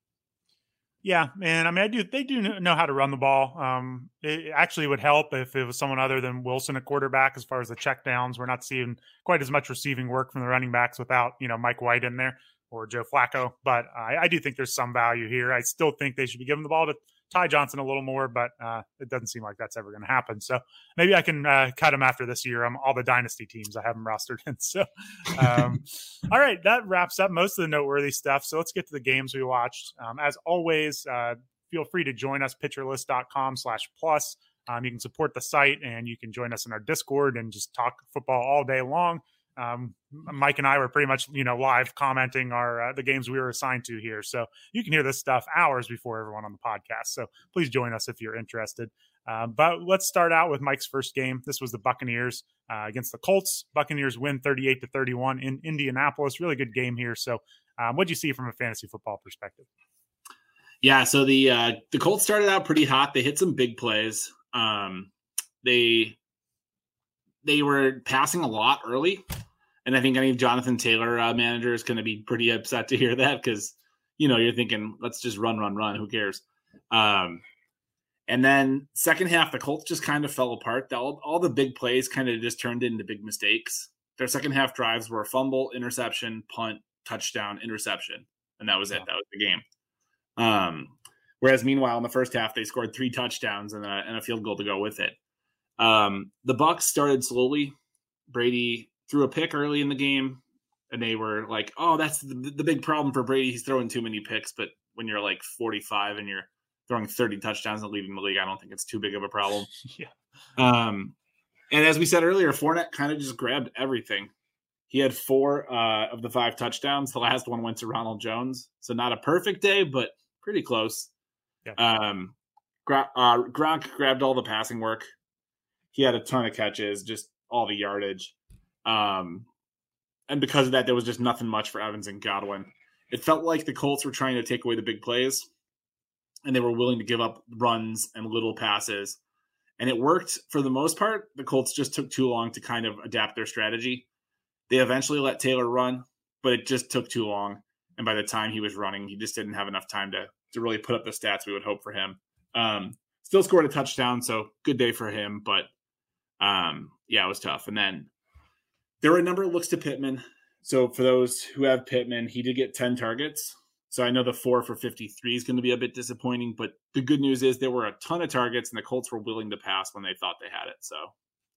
Yeah, and I mean, I do. They do know how to run the ball. Um, it actually would help if it was someone other than Wilson at quarterback. As far as the checkdowns, we're not seeing quite as much receiving work from the running backs without, you know, Mike White in there or Joe Flacco. But I, I do think there's some value here. I still think they should be giving the ball to Ty Johnson a little more, but uh, it doesn't seem like that's ever going to happen. So maybe I can uh, cut him after this year. I'm all the dynasty teams I have him rostered in. So, um, all right, that wraps up most of the noteworthy stuff. So let's get to the games we watched. Um, as always, uh, feel free to join us, pitcherlist.com slash plus. Um, you can support the site and you can join us in our Discord and just talk football all day long. Um, Mike and I were pretty much, you know, live commenting our, uh, the games we were assigned to here. So you can hear this stuff hours before everyone on the podcast. So please join us if you're interested. Uh, but let's start out with Mike's first game. This was the Buccaneers uh, against the Colts. Buccaneers win thirty-eight to thirty-one in Indianapolis. Really good game here. So um, what'd you see from a fantasy football perspective? Yeah. So the, uh, the Colts started out pretty hot. They hit some big plays. Um, they, they were passing a lot early. And I think any Jonathan Taylor uh, manager is going to be pretty upset to hear that because, you know, you're thinking, let's just run, run, run. Who cares? Um, and then second half, the Colts just kind of fell apart. All, all the big plays kind of just turned into big mistakes. Their second half drives were a fumble, interception, punt, touchdown, interception. And that was it. That was the game. Um, whereas meanwhile, in the first half, they scored three touchdowns and a, and a field goal to go with it. Um, the Bucs started slowly. Brady threw a pick early in the game, and they were like, oh, that's the, the big problem for Brady. He's throwing too many picks. But when you're like forty-five and you're throwing thirty touchdowns and leading the league, I don't think it's too big of a problem. yeah. Um, and as we said earlier, Fournette kind of just grabbed everything. He had four uh, of the five touchdowns. The last one went to Ronald Jones. So not a perfect day, but pretty close. Yeah. Um, Gronk, uh, Gronk grabbed all the passing work. He had a ton of catches, just all the yardage. Um, and because of that, there was just nothing much for Evans and Godwin. It felt like the Colts were trying to take away the big plays, and they were willing to give up runs and little passes. And it worked for the most part. The Colts just took too long to kind of adapt their strategy. They eventually let Taylor run, but it just took too long. And by the time he was running, he just didn't have enough time to, to really put up the stats we would hope for him. Um, still scored a touchdown, so good day for him. But, um, yeah, it was tough. And then there were a number of looks to Pittman. So for those who have Pittman, he did get ten targets. So I know the four for fifty-three is going to be a bit disappointing, but the good news is there were a ton of targets and the Colts were willing to pass when they thought they had it. So,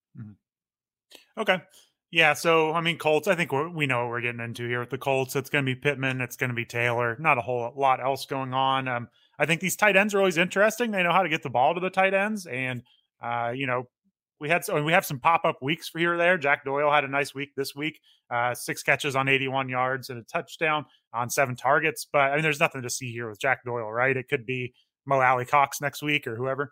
mm-hmm. Okay. Yeah. So, I mean, Colts, I think we're, we know what we're getting into here with the Colts. It's going to be Pittman. It's going to be Taylor. Not a whole lot else going on. Um, I think these tight ends are always interesting. They know how to get the ball to the tight ends. And, uh, you know, We had so we have some pop-up weeks for here or there. Jack Doyle had a nice week this week, uh, six catches on eighty-one yards and a touchdown on seven targets. But I mean, there's nothing to see here with Jack Doyle, right? It could be Mo Alley Cox next week or whoever.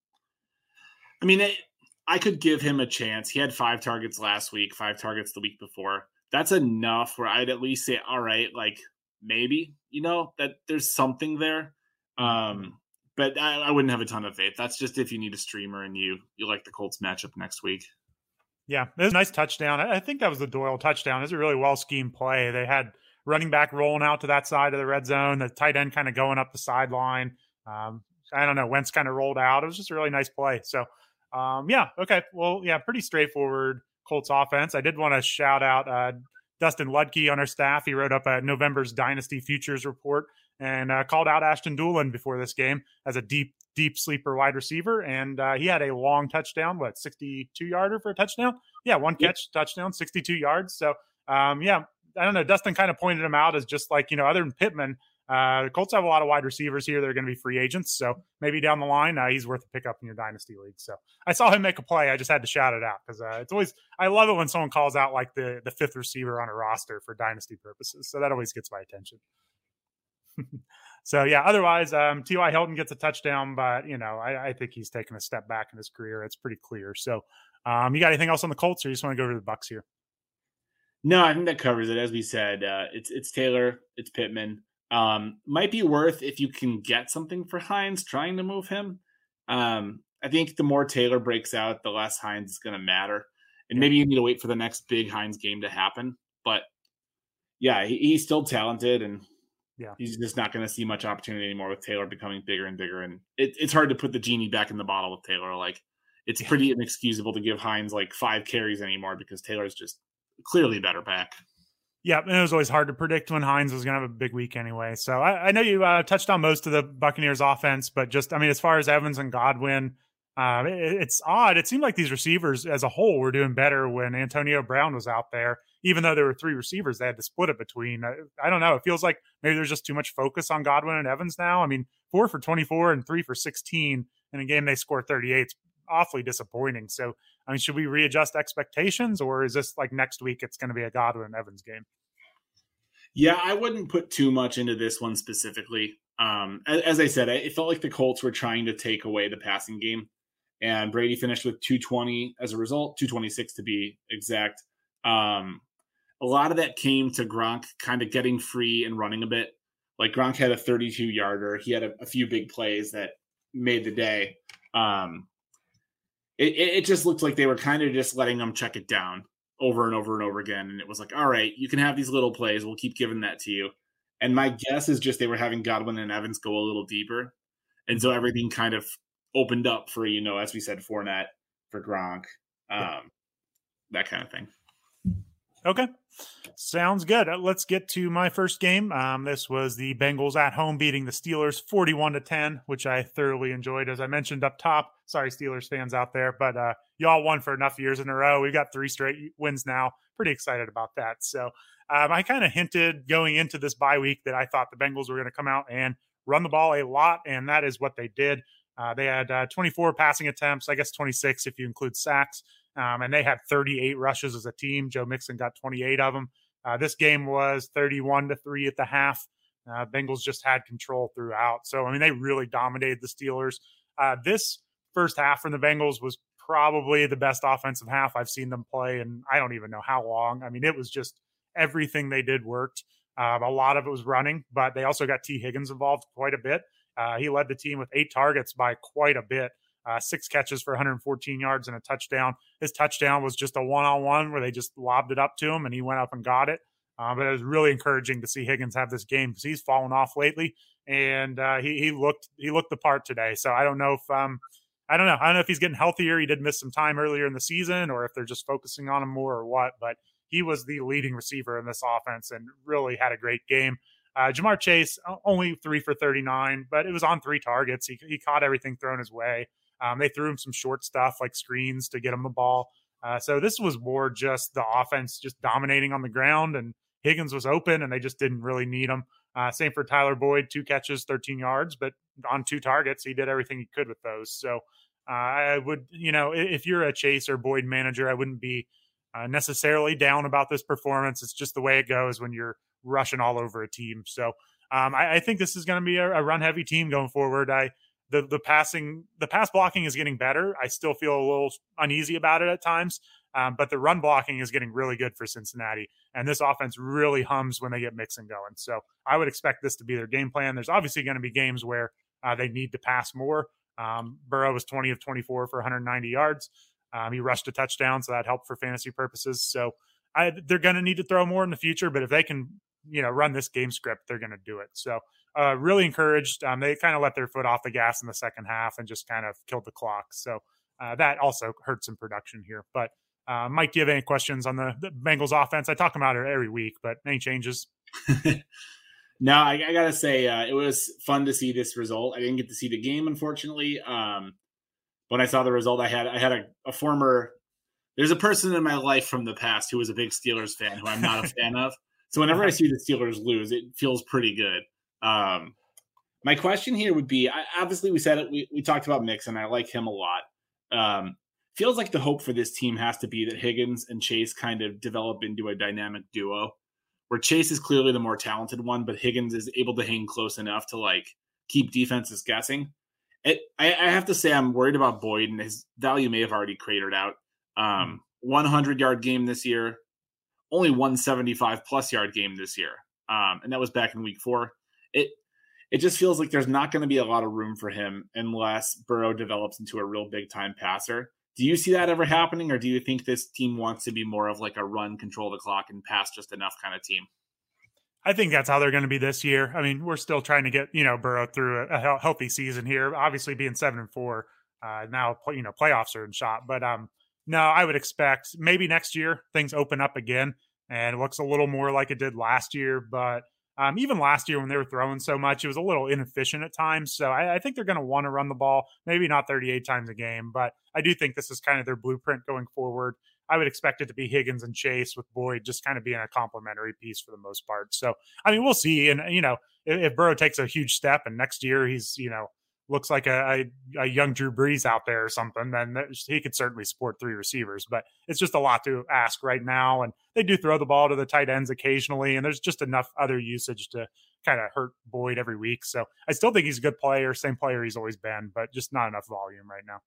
I mean, it, I could give him a chance. He had five targets last week, five targets the week before. That's enough where I'd at least say, all right, like maybe, you know, that there's something there. Um, But I, I wouldn't have a ton of faith. That's just if you need a streamer and you you like the Colts matchup next week. Yeah, it was a nice touchdown. I think that was the Doyle touchdown. It was a really well-schemed play. They had running back rolling out to that side of the red zone, the tight end kind of going up the sideline. Um, I don't know, Wentz kind of rolled out. It was just a really nice play. So, um, yeah, okay. Well, yeah, pretty straightforward Colts offense. I did want to shout out uh, Dustin Ludke on our staff. He wrote up a November's Dynasty Futures report. and uh, called out Ashton Dulin before this game as a deep, deep sleeper wide receiver. And uh, he had a long touchdown, what, sixty-two yarder for a touchdown? Yeah, one catch, yep. touchdown, sixty-two yards. So, um, yeah, I don't know. Dustin kind of pointed him out as just like, you know, other than Pittman, uh, the Colts have a lot of wide receivers here. They're going to be free agents. So maybe down the line, uh, he's worth a pickup in your dynasty league. So I saw him make a play. I just had to shout it out because uh, it's always, I love it when someone calls out like the, the fifth receiver on a roster for dynasty purposes. So that always gets my attention. So yeah, otherwise, um, T Y. Hilton gets a touchdown, but you know, I, I think he's taken a step back in his career. It's pretty clear. So um, you got anything else on the Colts or you just want to go to the Bucs here? No, I think that covers it. As we said, uh, it's it's Taylor, it's Pittman. Um, might be worth if you can get something for Hines trying to move him. Um, I think the more Taylor breaks out, the less Hines is going to matter. And maybe you need to wait for the next big Hines game to happen. But yeah, he, he's still talented, and yeah, he's just not going to see much opportunity anymore with Taylor becoming bigger and bigger. And it, it's hard to put the genie back in the bottle with Taylor. Like, it's pretty inexcusable to give Hines like five carries anymore because Taylor's just clearly better back. Yeah, and it was always hard to predict when Hines was going to have a big week anyway. So I, I know you uh, touched on most of the Buccaneers offense, but just, I mean, as far as Evans and Godwin, uh, it, it's odd. It seemed like these receivers as a whole were doing better when Antonio Brown was out there, even though there were three receivers they had to split it between. I, I don't know. It feels like maybe there's just too much focus on Godwin and Evans now. I mean, four for twenty-four and three for sixteen in a game they scored thirty-eight. It's awfully disappointing. So, I mean, should we readjust expectations, or is this like next week it's going to be a Godwin Evans game? Yeah, I wouldn't put too much into this one specifically. Um, as, as I said, it felt like the Colts were trying to take away the passing game, and Brady finished with two twenty as a result, two twenty-six to be exact. Um, a lot of that came to Gronk kind of getting free and running a bit. Like Gronk had a thirty-two yarder. He had a, a few big plays that made the day. Um, it, it just looked like they were kind of just letting them check it down over and over and over again. And it was like, all right, you can have these little plays. We'll keep giving that to you. And my guess is just they were having Godwin and Evans go a little deeper. And so everything kind of opened up for, you know, as we said, Fournette, for Gronk, um, that kind of thing. Okay. Sounds good. Let's get to my first game. Um, this was the Bengals at home beating the Steelers forty-one to ten, which I thoroughly enjoyed. As I mentioned up top, sorry, Steelers fans out there, but uh, y'all won for enough years in a row. We've got three straight wins now. Pretty excited about that. So um, I kind of hinted going into this bye week that I thought the Bengals were going to come out and run the ball a lot, and that is what they did. Uh, they had uh, twenty-four passing attempts, I guess twenty-six if you include sacks. Um, and they had thirty-eight rushes as a team. Joe Mixon got twenty-eight of them. Uh, this game was thirty-one to three at the half. Uh, Bengals just had control throughout. So, I mean, they really dominated the Steelers. Uh, this first half from the Bengals was probably the best offensive half I've seen them play, and I don't even know how long. I mean, it was just everything they did worked. Um, a lot of it was running, but they also got T. Higgins involved quite a bit. Uh, he led the team with eight targets by quite a bit. Uh, six catches for one hundred fourteen yards and a touchdown. His touchdown was just a one-on-one where they just lobbed it up to him and he went up and got it. Uh, but it was really encouraging to see Higgins have this game because he's fallen off lately, and uh, he he looked he looked the part today. So I don't know if um I don't know I don't know if he's getting healthier. He did miss some time earlier in the season, or if they're just focusing on him more or what. But he was the leading receiver in this offense and really had a great game. Uh, Jamar Chase only three for thirty-nine, but it was on three targets. He he caught everything thrown his way. Um, they threw him some short stuff like screens to get him the ball. Uh, so this was more just the offense just dominating on the ground, and Higgins was open and they just didn't really need him. Uh, same for Tyler Boyd, two catches, thirteen yards, but on two targets, he did everything he could with those. So uh, I would, you know, if you're a Chase or Boyd manager, I wouldn't be uh, necessarily down about this performance. It's just the way it goes when you're rushing all over a team. So um, I, I think this is going to be a, a run heavy team going forward. I, The the passing, the pass blocking is getting better. I still feel a little uneasy about it at times, um, but the run blocking is getting really good for Cincinnati. And this offense really hums when they get Mixon going. So I would expect this to be their game plan. There's obviously going to be games where uh, they need to pass more. Um, Burrow was twenty of twenty-four for one hundred ninety yards. Um, he rushed a touchdown, so that helped for fantasy purposes. So I, they're going to need to throw more in the future, but if they can, you know, run this game script, they're going to do it. So uh, really encouraged. Um, they kind of let their foot off the gas in the second half and just kind of killed the clock. So uh, that also hurt some production here. But uh, Mike, do you have any questions on the, the Bengals offense? I talk about it every week, but any changes? No, I, I gotta say, uh, it was fun to see this result. I didn't get to see the game, unfortunately. Um, when I saw the result, I had I had a, a former. There's a person in my life from the past who was a big Steelers fan who I'm not a fan of. So whenever I see the Steelers lose, it feels pretty good. Um, my question here would be: I, obviously, we said it. We we talked about Mixon. I like him a lot. Um, feels like the hope for this team has to be that Higgins and Chase kind of develop into a dynamic duo, where Chase is clearly the more talented one, but Higgins is able to hang close enough to like keep defenses guessing. It, I, I have to say I'm worried about Boyd, and his value may have already cratered out. Um, one hundred yard game this year, only one seventy-five plus yard game this year. Um, and that was back in week four. It, it just feels like there's not going to be a lot of room for him unless Burrow develops into a real big time passer. Do you see that ever happening, or do you think this team wants to be more of like a run, control the clock, and pass just enough kind of team? I think that's how they're going to be this year. I mean, we're still trying to get, you know, Burrow through a, a healthy season here, obviously being seven and four, uh, now, you know, playoffs are in shot, but, um, no, I would expect maybe next year things open up again and it looks a little more like it did last year. But um, even last year when they were throwing so much, it was a little inefficient at times. So I, I think they're going to want to run the ball, maybe not thirty-eight times a game, but I do think this is kind of their blueprint going forward. I would expect it to be Higgins and Chase with Boyd just kind of being a complementary piece for the most part. So, I mean, we'll see. And, you know, if, if Burrow takes a huge step and next year he's, you know, looks like a, a, a young Drew Brees out there or something, then he could certainly support three receivers. But it's just a lot to ask right now. And they do throw the ball to the tight ends occasionally, and there's just enough other usage to kind of hurt Boyd every week. So I still think he's a good player, same player he's always been, but just not enough volume right now.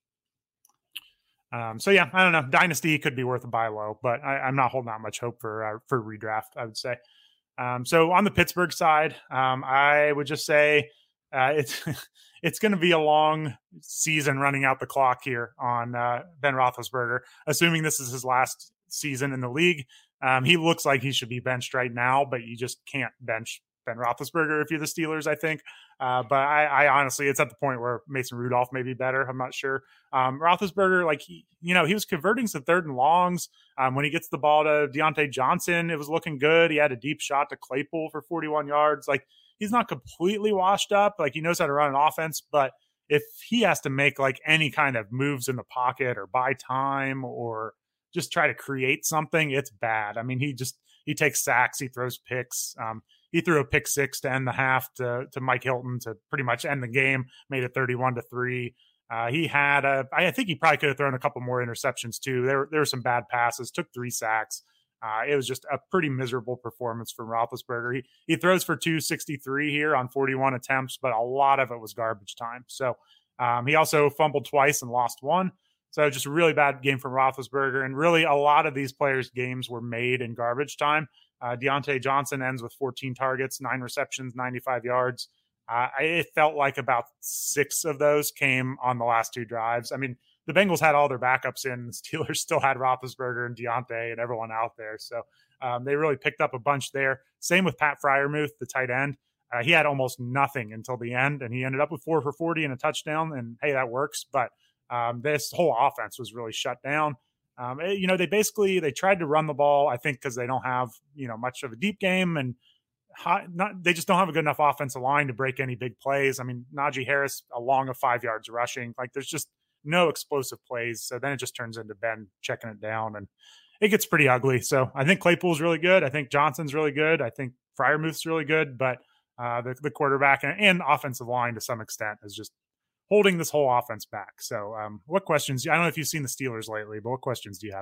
Um, so, yeah, I don't know. Dynasty could be worth a buy low, but I, I'm not holding out much hope for uh, for redraft, I would say. Um, so on the Pittsburgh side, um, I would just say uh, it's it's going to be a long season running out the clock here on uh, Ben Roethlisberger, assuming this is his last season in the league. Um, he looks like he should be benched right now, but you just can't bench Ben Roethlisberger if you're the Steelers, I think. Uh, but I, I honestly, it's at the point where Mason Rudolph may be better. I'm not sure. Um, Roethlisberger, like, he, you know, he was converting some third and longs. Um, when he gets the ball to Deontay Johnson, it was looking good. He had a deep shot to Claypool for forty-one yards. Like, he's not completely washed up. Like, he knows how to run an offense, but if he has to make like any kind of moves in the pocket or buy time or just try to create something, it's bad. I mean, he just, he takes sacks, he throws picks. Um, He threw a pick six to end the half to, to Mike Hilton to pretty much end the game, made it thirty-one to three. Uh, he had a, I think he probably could have thrown a couple more interceptions too. There, there were some bad passes, took three sacks. Uh, it was just a pretty miserable performance from Roethlisberger. He, he throws for two sixty-three here on forty-one attempts, but a lot of it was garbage time. So um, he also fumbled twice and lost one. So just a really bad game from Roethlisberger. And really a lot of these players' games were made in garbage time. Uh, Deontay Johnson ends with fourteen targets, nine receptions, ninety-five yards. Uh, it felt like about six of those came on the last two drives. I mean, the Bengals had all their backups in. The Steelers still had Roethlisberger and Deontay and everyone out there. So um, they really picked up a bunch there. Same with Pat Freiermuth, the tight end. Uh, he had almost nothing until the end, and he ended up with four for forty and a touchdown. And, hey, that works. But um, this whole offense was really shut down. Um, it, you know, they basically, they tried to run the ball, I think, because they don't have, you know, much of a deep game and high, not, they just don't have a good enough offensive line to break any big plays. I mean, Najee Harris, along of five yards rushing, like there's just no explosive plays. So then it just turns into Ben checking it down and it gets pretty ugly. So I think Claypool's really good. I think Johnson's really good. I think Freiermuth's really good, but uh, the, the quarterback and, and offensive line to some extent is just holding this whole offense back. So um, what questions, I don't know if you've seen the Steelers lately, but what questions do you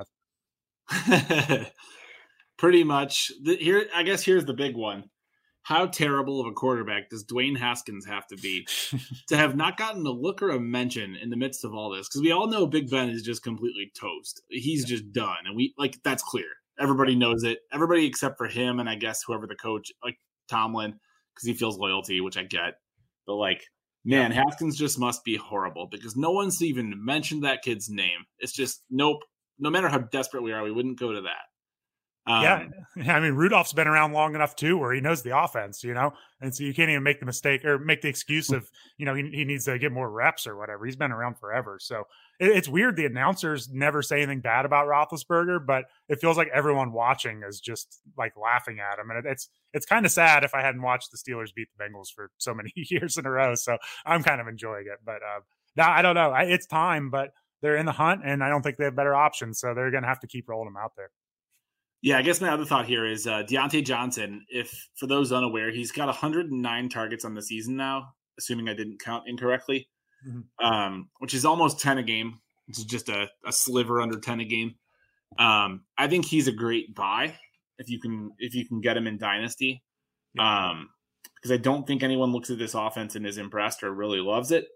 have? Pretty much the, here. I guess here's the big one. How terrible of a quarterback does Dwayne Haskins have to be to have not gotten a look or a mention in the midst of all this? Because we all know Big Ben is just completely toast. He's yeah. just done. And we like, that's clear. Everybody knows it. Everybody except for him. And I guess whoever the coach, like Tomlin, because he feels loyalty, which I get, but like, man, Haskins just must be horrible because no one's even mentioned that kid's name. It's just, nope. No matter how desperate we are, we wouldn't go to that. Um, yeah. I mean, Rudolph's been around long enough too, where he knows the offense, you know, and so you can't even make the mistake or make the excuse of, you know, he, he needs to get more reps or whatever. He's been around forever. So it, it's weird. The announcers never say anything bad about Roethlisberger, but it feels like everyone watching is just like laughing at him. And it, it's, it's kind of sad if I hadn't watched the Steelers beat the Bengals for so many years in a row. So I'm kind of enjoying it, but uh, now I don't know. I, it's time, but they're in the hunt and I don't think they have better options. So they're going to have to keep rolling them out there. Yeah, I guess my other thought here is uh, Deontay Johnson. If, for those unaware, he's got one hundred nine targets on the season now, assuming I didn't count incorrectly, mm-hmm. um, which is almost ten a game. It's just a, a sliver under ten a game. Um, I think he's a great buy if you can if you can get him in Dynasty, yeah. um, because I don't think anyone looks at this offense and is impressed or really loves it.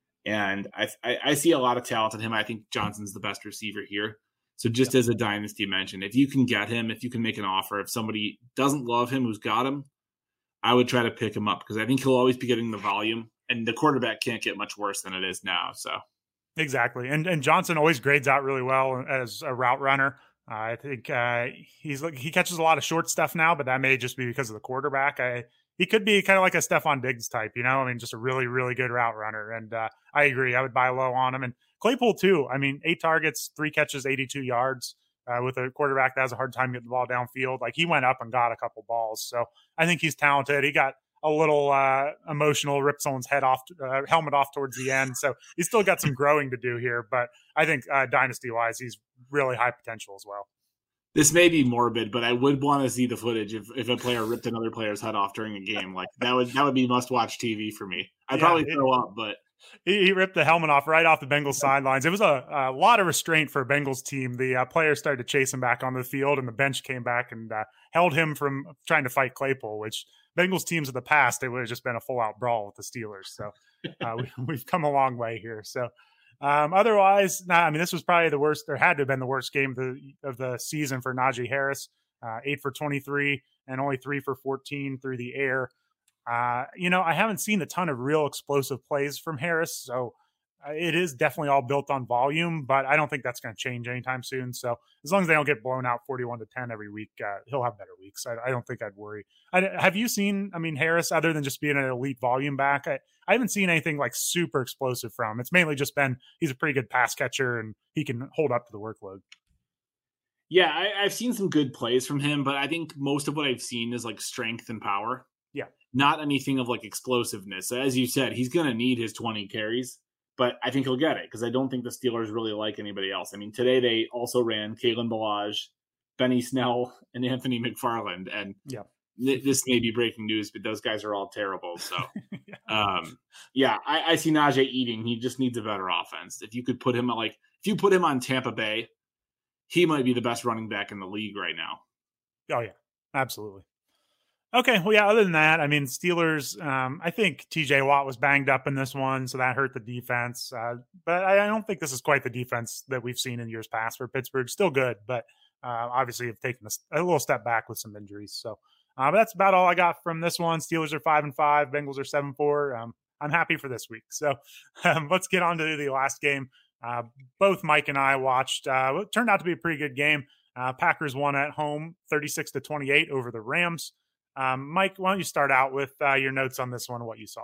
And I, I, I see a lot of talent in him. I think Johnson's the best receiver here. So just as a dynasty mention, if you can get him, if you can make an offer, if somebody doesn't love him who's got him, I would try to pick him up because I think he'll always be getting the volume, and the quarterback can't get much worse than it is now. So exactly, and and Johnson always grades out really well as a route runner. Uh, I think uh, he's he catches a lot of short stuff now, but that may just be because of the quarterback. I he could be kind of like a Stephon Diggs type, you know. I mean, just a really really good route runner, and uh, I agree. I would buy low on him and. Claypool, too. I mean, eight targets, three catches, eighty-two yards uh, with a quarterback that has a hard time getting the ball downfield. Like, he went up and got a couple balls. So I think he's talented. He got a little uh, emotional, ripped someone's head off, uh, helmet off towards the end. So he's still got some growing to do here. But I think uh, dynasty-wise, he's really high potential as well. This may be morbid, but I would want to see the footage if, if a player ripped another player's head off during a game. Like, that would that would be must-watch T V for me. I'd yeah, probably throw it, up, but... He, he ripped the helmet off right off the Bengals sidelines. It was a, a lot of restraint for a Bengals team. The uh, players started to chase him back on the field, and the bench came back and uh, held him from trying to fight Claypool, which Bengals teams of the past, it would have just been a full-out brawl with the Steelers. So uh, we, we've come a long way here. So um, otherwise, nah, I mean, this was probably the worst, or had to have been the worst game of the, of the season for Najee Harris. Uh, eight for twenty-three and only three for fourteen through the air. Uh, you know, I haven't seen a ton of real explosive plays from Harris, so uh, it is definitely all built on volume, but I don't think that's going to change anytime soon. So as long as they don't get blown out forty-one to ten every week, uh, he'll have better weeks. I, I don't think I'd worry. I, have you seen, I mean, Harris, other than just being an elite volume back, I, I haven't seen anything like super explosive from him. It's mainly just been, he's a pretty good pass catcher and he can hold up to the workload. Yeah, I, I've seen some good plays from him, but I think most of what I've seen is like strength and power. Yeah. Not anything of like explosiveness. So as you said, he's going to need his twenty carries, but I think he'll get it because I don't think the Steelers really like anybody else. I mean, today they also ran Kalen Ballage, Benny Snell, and Anthony McFarland. And yeah. th- this may be breaking news, but those guys are all terrible. So, yeah, um, yeah I, I see Najee eating. He just needs a better offense. If you could put him like, if you put him on Tampa Bay, he might be the best running back in the league right now. Oh, yeah, absolutely. Okay, well, yeah, other than that, I mean, Steelers, um, I think T J Watt was banged up in this one, so that hurt the defense. Uh, but I, I don't think this is quite the defense that we've seen in years past for Pittsburgh. Still good, but uh, obviously have taken a, a little step back with some injuries. So uh, but that's about all I got from this one. Steelers are five and five, Bengals are seven four. Um, I'm happy for this week. So um, let's get on to the last game. Uh, both Mike and I watched. Uh, it turned out to be a pretty good game. Uh, Packers won at home thirty-six to twenty-eight over the Rams. Um, Mike, why don't you start out with uh, your notes on this one, what you saw?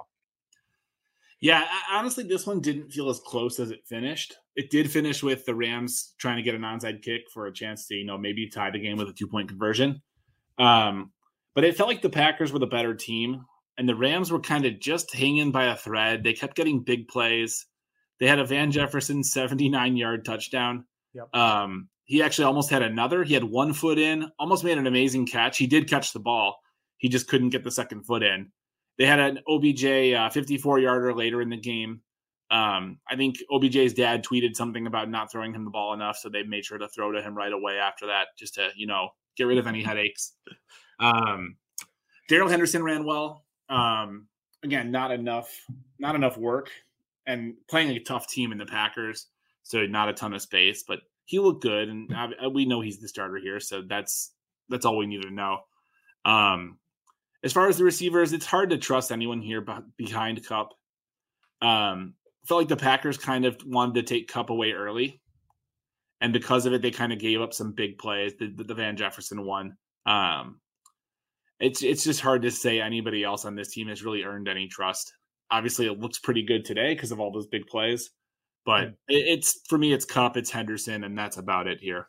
Yeah, honestly, this one didn't feel as close as it finished. It did finish with the Rams trying to get an onside kick for a chance to, you know, maybe tie the game with a two-point conversion. Um, but it felt like the Packers were the better team, and the Rams were kind of just hanging by a thread. They kept getting big plays. They had a Van Jefferson seventy-nine-yard touchdown. Yep. Um, he actually almost had another. He had one foot in, almost made an amazing catch. He did catch the ball. He just couldn't get the second foot in. They had an O B J uh, fifty-four-yarder later in the game. Um, I think O B J's dad tweeted something about not throwing him the ball enough, so they made sure to throw to him right away after that, just to, you know, get rid of any headaches. Um, Darrell Henderson ran well. Um, again, not enough, not enough work, and playing a tough team in the Packers, so not a ton of space, but he looked good, and uh, we know he's the starter here, so that's that's all we need to know. Um, As far as the receivers, it's hard to trust anyone here behind Kupp. Um, I felt like the Packers kind of wanted to take Kupp away early. And because of it, they kind of gave up some big plays. The, the, the Van Jefferson one. Um, it's it's just hard to say anybody else on this team has really earned any trust. Obviously, it looks pretty good today because of all those big plays. But mm. it, it's for me, it's Kupp, it's Henderson, and that's about it here.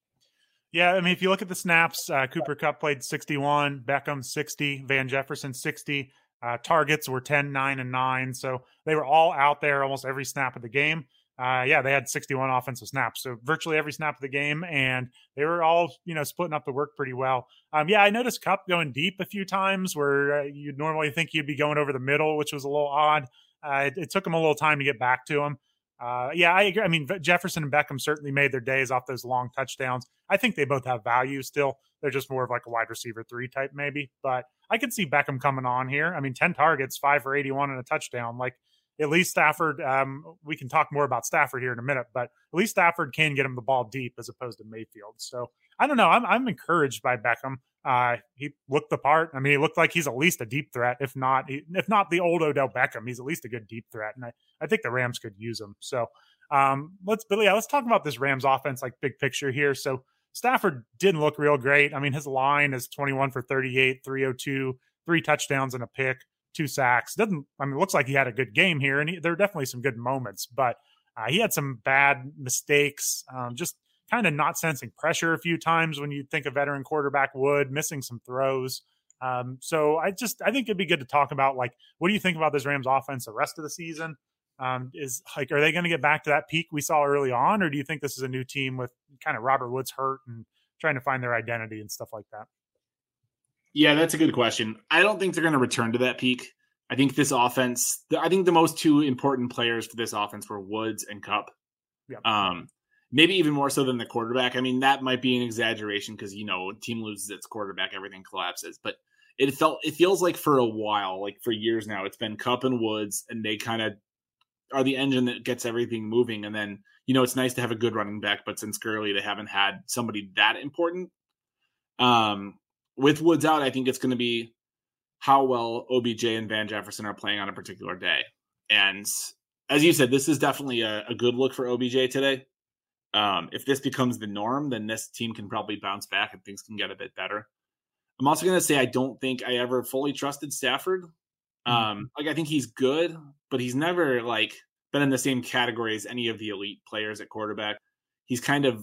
Yeah, I mean, if you look at the snaps, uh, Cooper Kupp played sixty-one, Beckham sixty, Van Jefferson sixty. Uh, targets were ten, nine, and nine. So they were all out there almost every snap of the game. Uh, yeah, they had sixty-one offensive snaps. So virtually every snap of the game. And they were all, you know, splitting up the work pretty well. Um, yeah, I noticed Kupp going deep a few times where uh, you'd normally think he'd be going over the middle, which was a little odd. Uh, it, it took him a little time to get back to him. Uh, yeah, I agree. I mean, Jefferson and Beckham certainly made their days off those long touchdowns. I think they both have value still. They're just more of like a wide receiver three type maybe. But I could see Beckham coming on here. I mean, ten targets, five for eighty-one and a touchdown. Like, at least Stafford, um, we can talk more about Stafford here in a minute, but at least Stafford can get him the ball deep as opposed to Mayfield. So I don't know. I'm, I'm encouraged by Beckham. Uh, he looked the part. I mean, he looked like he's at least a deep threat. If not, if not the old Odell Beckham, he's at least a good deep threat. And I, I think the Rams could use him. So um, let's, but yeah, let's talk about this Rams offense, like big picture here. So Stafford didn't look real great. I mean, his line is twenty-one for thirty-eight, three oh two, three touchdowns and a pick, two sacks. Doesn't, I mean, it looks like he had a good game here, and he, there are definitely some good moments, but uh, he had some bad mistakes, um, just kind of not sensing pressure a few times when you think a veteran quarterback would, missing some throws. Um, so I just, I think it'd be good to talk about, like, what do you think about this Rams offense the rest of the season? Um, is like, are they going to get back to that peak we saw early on, or do you think this is a new team with kind of Robert Woods hurt and trying to find their identity and stuff like that? Yeah, that's a good question. I don't think they're going to return to that peak. I think this offense, I think the most two important players for this offense were Woods and Kupp. Yep. Um, maybe even more so than the quarterback. I mean, that might be an exaggeration because, you know, a team loses its quarterback, everything collapses. But it felt, it feels like for a while, like for years now, it's been Kupp and Woods, and they kind of are the engine that gets everything moving. And then, you know, it's nice to have a good running back, but since Gurley, they haven't had somebody that important. Um, with Woods out, I think it's going to be how well O B J and Van Jefferson are playing on a particular day. And as you said, this is definitely a, a good look for O B J today. Um, if this becomes the norm, then this team can probably bounce back and things can get a bit better. I'm also going to say I don't think I ever fully trusted Stafford. Um, mm-hmm. Like, I think he's good, but he's never like been in the same category as any of the elite players at quarterback. He's kind of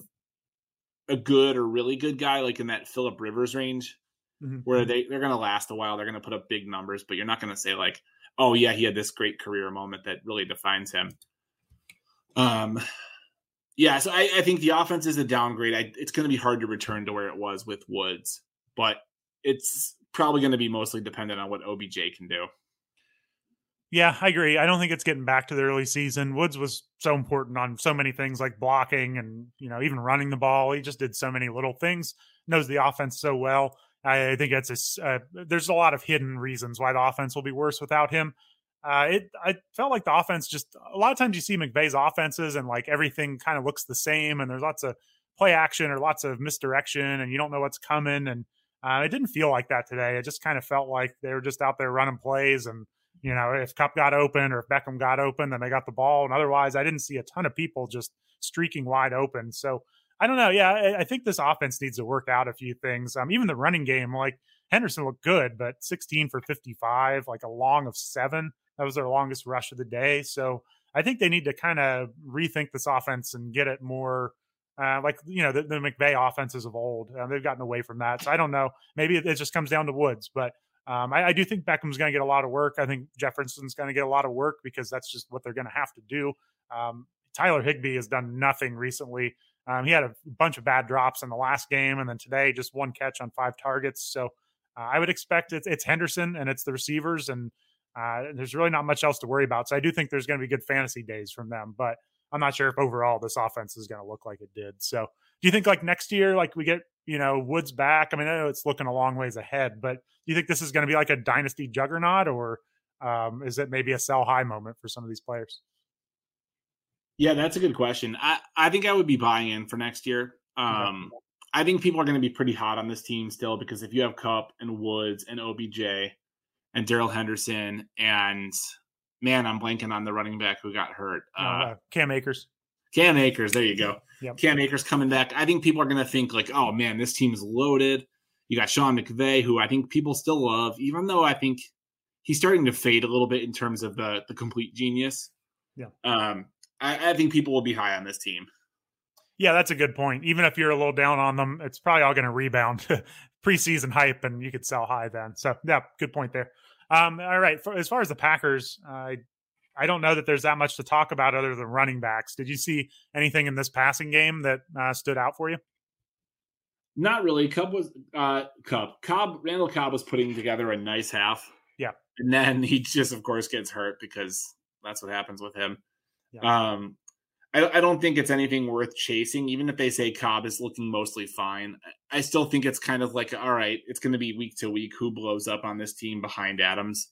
a good or really good guy, like in that Phillip Rivers range, mm-hmm. where they, they're going to last a while. They're going to put up big numbers, but you're not going to say like, oh yeah, he had this great career moment that really defines him. Um, yeah, so I, I think the offense is a downgrade. I, it's going to be hard to return to where it was with Woods, but it's probably going to be mostly dependent on what O B J can do. Yeah, I agree. I don't think it's getting back to the early season. Woods was so important on so many things like blocking and, you know, even running the ball. He just did so many little things, knows the offense so well. I, I think it's a, uh, there's a lot of hidden reasons why the offense will be worse without him. Uh, it I felt like the offense just, a lot of times you see McVay's offenses and like everything kind of looks the same, and there's lots of play action or lots of misdirection and you don't know what's coming. And uh, it didn't feel like that today. It just kind of felt like they were just out there running plays, and you know, if Kupp got open or if Beckham got open, then they got the ball. And otherwise, I didn't see a ton of people just streaking wide open. So I don't know. Yeah, I, I think this offense needs to work out a few things. Um, even the running game, like Henderson looked good, but sixteen for fifty-five, like a long of seven. That was their longest rush of the day. So I think they need to kind of rethink this offense and get it more uh, like, you know, the, the McVay offenses of old. Uh, they've gotten away from that. So I don't know. Maybe it, it just comes down to Woods, but Um, I, I do think Beckham's going to get a lot of work. I think Jefferson's going to get a lot of work because that's just what they're going to have to do. Um, Tyler Higbee has done nothing recently. Um, he had a bunch of bad drops in the last game, and then today just one catch on five targets. So uh, I would expect it's, it's Henderson and it's the receivers, and uh, there's really not much else to worry about. So I do think there's going to be good fantasy days from them, but I'm not sure if overall this offense is going to look like it did. So do you think like next year, like we get, you know, Woods back? I mean, I know it's looking a long ways ahead, but do you think this is going to be like a dynasty juggernaut, or um, is it maybe a sell high moment for some of these players? Yeah, that's a good question. I, I think I would be buying in for next year. Um, okay. I think people are going to be pretty hot on this team still, because if you have Kupp and Woods and O B J and Darrell Henderson and, man, I'm blanking on the running back who got hurt. Uh, uh, Cam Akers. Cam Akers, there you go. Yep. Cam Akers coming back. I think people are going to think like, oh, man, this team is loaded. You got Sean McVay, who I think people still love, even though I think he's starting to fade a little bit in terms of the, the complete genius. Yeah. Um, I, I think people will be high on this team. Yeah, that's a good point. Even if you're a little down on them, it's probably all going to rebound preseason hype, and you could sell high then. So, yeah, good point there. Um, all right. For, as far as the Packers, uh, I don't know that there's that much to talk about other than running backs. Did you see anything in this passing game that uh, stood out for you? Not really. Cobb was uh, Cobb. Cobb Randall Cobb was putting together a nice half. Yeah, and then he just, of course, gets hurt because that's what happens with him. Yeah. Um, I, I don't think it's anything worth chasing. Even if they say Cobb is looking mostly fine, I still think it's kind of like, all right, it's going to be week to week who blows up on this team behind Adams.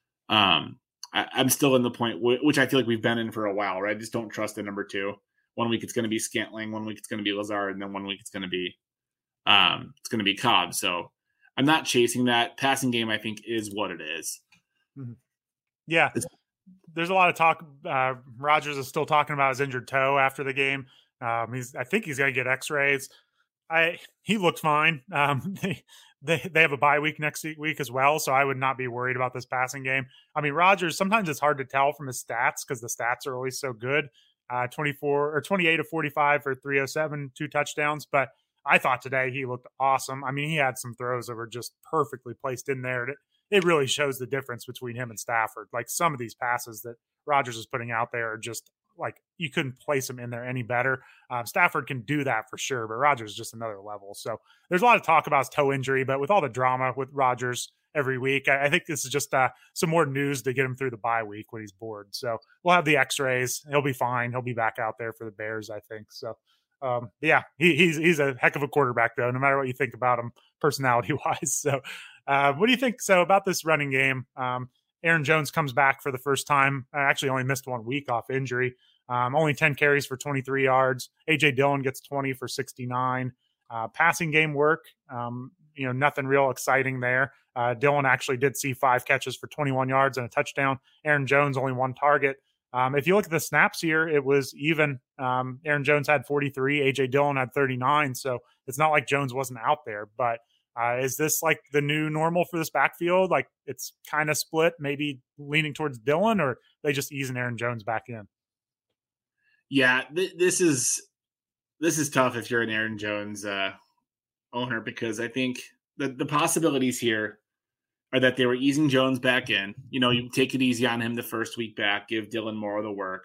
Um, I, I'm still in the point w- which I feel like we've been in for a while, right? I just don't trust the number two. One week it's going to be Scantling, one week it's going to be Lazard, and then one week it's going to be um, it's going to be Cobb. So I'm not chasing that. Passing game, I think, is what it is. Mm-hmm. Yeah. It's, There's a lot of talk. Uh, Rodgers is still talking about his injured toe after the game. Um, he's, I think he's going to get X-rays. I he looked fine. Um, they, they they have a bye week next week as well, so I would not be worried about this passing game. I mean, Rodgers, sometimes it's hard to tell from his stats because the stats are always so good. Uh, twenty-four or twenty-eight of forty-five for three oh seven, two touchdowns. But I thought today he looked awesome. I mean, he had some throws that were just perfectly placed in there. It, it really shows the difference between him and Stafford. Like some of these passes that Rodgers is putting out there are just like you couldn't place him in there any better. Um, Stafford can do that for sure, but Rodgers is just another level. So there's a lot of talk about his toe injury, but with all the drama with Rodgers every week, I, I think this is just uh, some more news to get him through the bye week when he's bored. So we'll have the X-rays. He'll be fine. He'll be back out there for the Bears, I think. So um, yeah, he, he's he's a heck of a quarterback, though, no matter what you think about him personality-wise. So uh, what do you think so about this running game? Um, Aaron Jones comes back for the first time. I actually only missed one week off injury. Um, only ten carries for twenty-three yards. A J Dillon gets twenty for sixty-nine. Uh, passing game work, um, you know, nothing real exciting there. Uh, Dillon actually did see five catches for twenty-one yards and a touchdown. Aaron Jones only one target. Um, if you look at the snaps here, it was even. Um, Aaron Jones had forty-three. A J Dillon had thirty-nine. So it's not like Jones wasn't out there. But uh, is this like the new normal for this backfield? Like it's kind of split, maybe leaning towards Dillon, or they just easing Aaron Jones back in? Yeah, th- this is this is tough if you're an Aaron Jones uh, owner, because I think the, the possibilities here are that they were easing Jones back in. You know, you take it easy on him the first week back, give Dillon more of the work.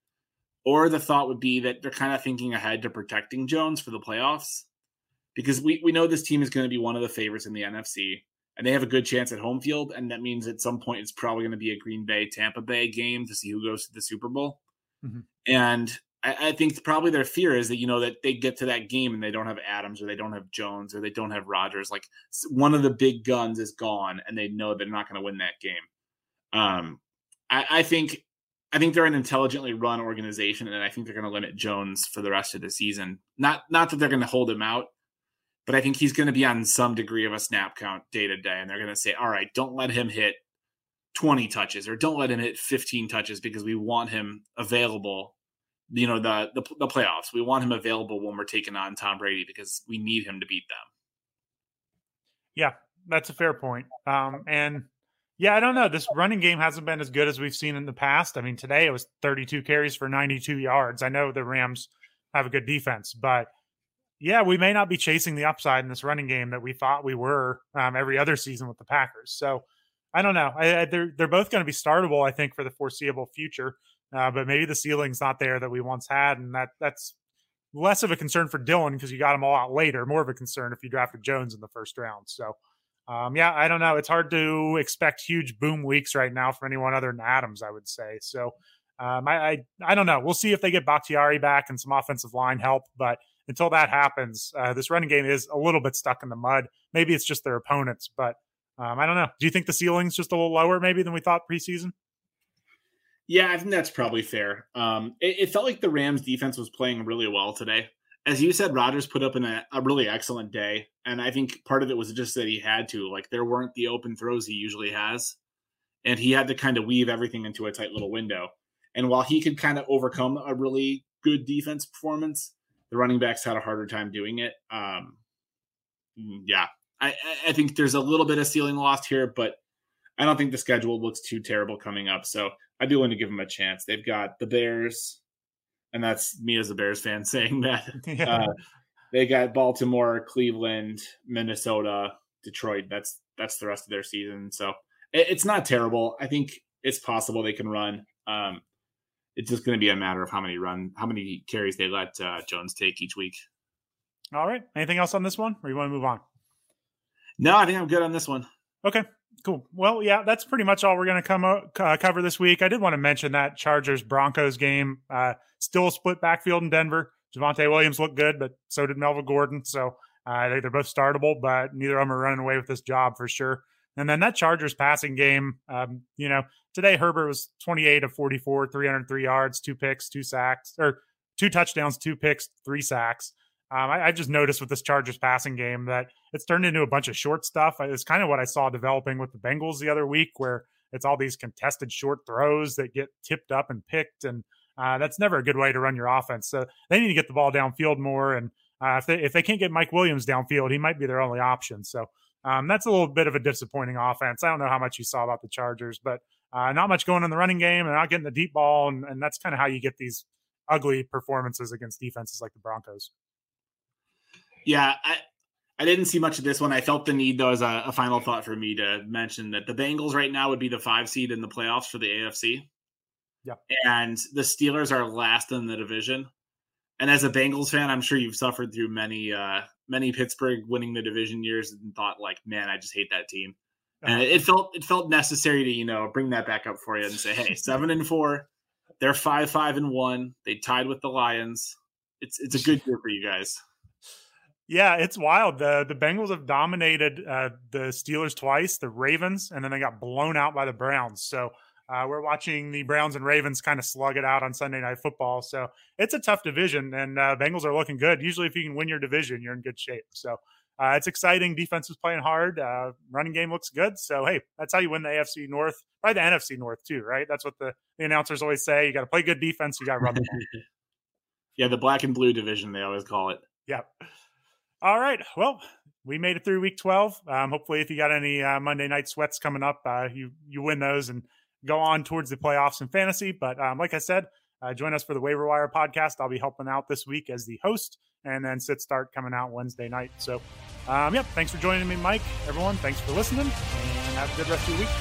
Or the thought would be that they're kind of thinking ahead to protecting Jones for the playoffs, because we, we know this team is going to be one of the favorites in the N F C, and they have a good chance at home field, and that means at some point it's probably going to be a Green Bay-Tampa Bay game to see who goes to the Super Bowl. Mm-hmm. And I, I think probably their fear is that, you know, that they get to that game and they don't have Adams, or they don't have Jones, or they don't have Rodgers. Like one of the big guns is gone, and they know they're not going to win that game. Um, I, I think I think they're an intelligently run organization, and I think they're going to limit Jones for the rest of the season. Not not that they're going to hold him out, but I think he's going to be on some degree of a snap count day to day, and they're going to say, all right, don't let him hit twenty touches, or don't let him hit fifteen touches, because we want him available, you know, the, the the playoffs. We want him available when we're taking on Tom Brady, because we need him to beat them. Yeah, that's a fair point. Um, and yeah, I don't know. This running game hasn't been as good as we've seen in the past. I mean, today it was thirty-two carries for ninety-two yards. I know the Rams have a good defense, but yeah, we may not be chasing the upside in this running game that we thought we were um, every other season with the Packers. So I don't know. I, I, they're they're both going to be startable, I think, for the foreseeable future. Uh, but maybe the ceiling's not there that we once had, and that that's less of a concern for Dillon because you got him all out later. More of a concern if you drafted Jones in the first round. So, um, yeah, I don't know. It's hard to expect huge boom weeks right now from anyone other than Adams, I would say. So, um, I, I I don't know. We'll see if they get Bakhtiari back and some offensive line help. But until that happens, uh, this running game is a little bit stuck in the mud. Maybe it's just their opponents, but Um, I don't know. Do you think the ceiling's just a little lower maybe than we thought preseason? Yeah, I think that's probably fair. Um, it, it felt like the Rams defense was playing really well today. As you said, Rodgers put up in a, a really excellent day. And I think part of it was just that he had to. Like, there weren't the open throws he usually has. And he had to kind of weave everything into a tight little window. And while he could kind of overcome a really good defense performance. The running backs had a harder time doing it. Um, yeah, I, I think there's a little bit of ceiling lost here, but I don't think the schedule looks too terrible coming up. So I do want to give them a chance. They've got the Bears, and that's me as a Bears fan saying that. Yeah. Uh, they got Baltimore, Cleveland, Minnesota, Detroit. That's that's the rest of their season. So it, it's not terrible. I think it's possible they can run. Um, it's just going to be a matter of how many run, how many carries they let uh, Jones take each week. All right. Anything else on this one, or you want to move on? No, I think I'm good on this one. Okay, cool. Well, yeah, that's pretty much all we're going to come uh, cover this week. I did want to mention that Chargers-Broncos game. Uh, still a split backfield in Denver. Javonte Williams looked good, but so did Melvin Gordon. So uh, they, they're both startable, but neither of them are running away with this job for sure. And then that Chargers passing game, um, you know, today Herbert was twenty-eight of forty-four, three hundred three yards, two picks, two sacks, or two touchdowns, two picks, three sacks. Um, I, I just noticed with this Chargers passing game that it's turned into a bunch of short stuff. It's kind of what I saw developing with the Bengals the other week, where it's all these contested short throws that get tipped up and picked. And uh, that's never a good way to run your offense. So they need to get the ball downfield more. And uh, if they, if they can't get Mike Williams downfield, he might be their only option. So um, that's a little bit of a disappointing offense. I don't know how much you saw about the Chargers, but uh, not much going in the running game and not getting the deep ball. And, and that's kind of how you get these ugly performances against defenses like the Broncos. Yeah, I, I didn't see much of this one. I felt the need, though, as a, a final thought for me to mention that the Bengals right now would be the five seed in the playoffs for the A F C. Yeah. And the Steelers are last in the division. And as a Bengals fan, I'm sure you've suffered through many, uh, many Pittsburgh winning the division years and thought, like, man, I just hate that team. Uh-huh. And it felt it felt necessary to, you know, bring that back up for you and say, hey, seven and four, they're five, five and one. They tied with the Lions. It's it's a good year for you guys. Yeah, it's wild. The the Bengals have dominated uh, the Steelers twice, the Ravens, and then they got blown out by the Browns. So uh, we're watching the Browns and Ravens kind of slug it out on Sunday Night Football. So it's a tough division, and uh, Bengals are looking good. Usually if you can win your division, you're in good shape. So uh, it's exciting. Defense is playing hard. Uh, running game looks good. So, hey, that's how you win the A F C North, probably the N F C North too, right? That's what the, the announcers always say. You got to play good defense. You got to run the ball. Yeah, the black and blue division, they always call it. Yeah. All right. Well, we made it through week twelve. Um, hopefully, if you got any uh, Monday night sweats coming up, uh, you you win those and go on towards the playoffs in fantasy. But um, like I said, uh, join us for the Waiver Wire podcast. I'll be helping out this week as the host, and then Sit Start coming out Wednesday night. So, um, yep. Thanks for joining me, Mike. Everyone, thanks for listening, and have a good rest of your week.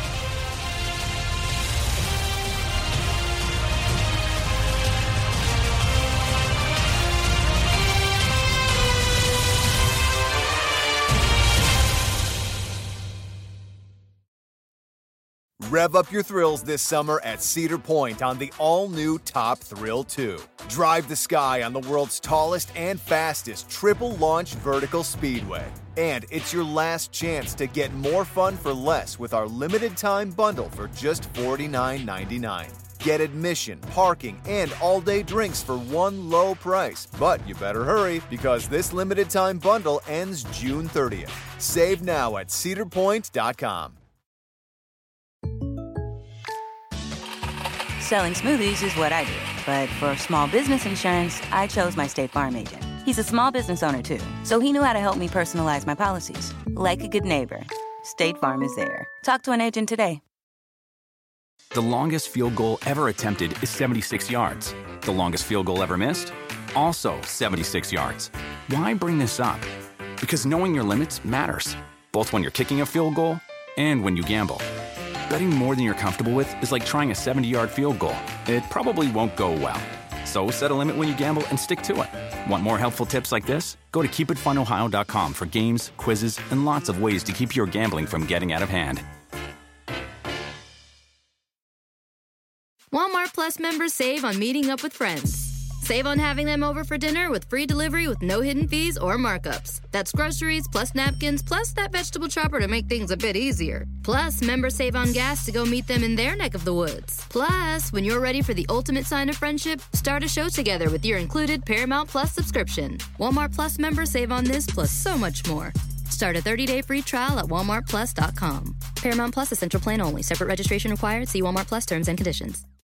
Rev up your thrills this summer at Cedar Point on the all-new Top Thrill two. Drive the sky on the world's tallest and fastest triple-launch vertical speedway. And it's your last chance to get more fun for less with our limited-time bundle for just forty-nine ninety-nine. Get admission, parking, and all-day drinks for one low price. But you better hurry, because this limited-time bundle ends June thirtieth. Save now at cedar point dot com. Selling smoothies is what I do. But for small business insurance, I chose my State Farm agent. He's a small business owner, too, so he knew how to help me personalize my policies. Like a good neighbor, State Farm is there. Talk to an agent today. The longest field goal ever attempted is seventy-six yards. The longest field goal ever missed? Also seventy-six yards. Why bring this up? Because knowing your limits matters, both when you're kicking a field goal and when you gamble. Betting more than you're comfortable with is like trying a seventy-yard field goal. It probably won't go well. So set a limit when you gamble and stick to it. Want more helpful tips like this? Go to keep it fun ohio dot com for games, quizzes, and lots of ways to keep your gambling from getting out of hand. Walmart Plus members save on meeting up with friends. Save on having them over for dinner with free delivery with no hidden fees or markups. That's groceries plus napkins plus that vegetable chopper to make things a bit easier. Plus, members save on gas to go meet them in their neck of the woods. Plus, when you're ready for the ultimate sign of friendship, start a show together with your included Paramount Plus subscription. Walmart Plus members save on this plus so much more. Start a thirty-day free trial at walmart plus dot com. Paramount Plus Essential Plan only. Separate registration required. See Walmart Plus terms and conditions.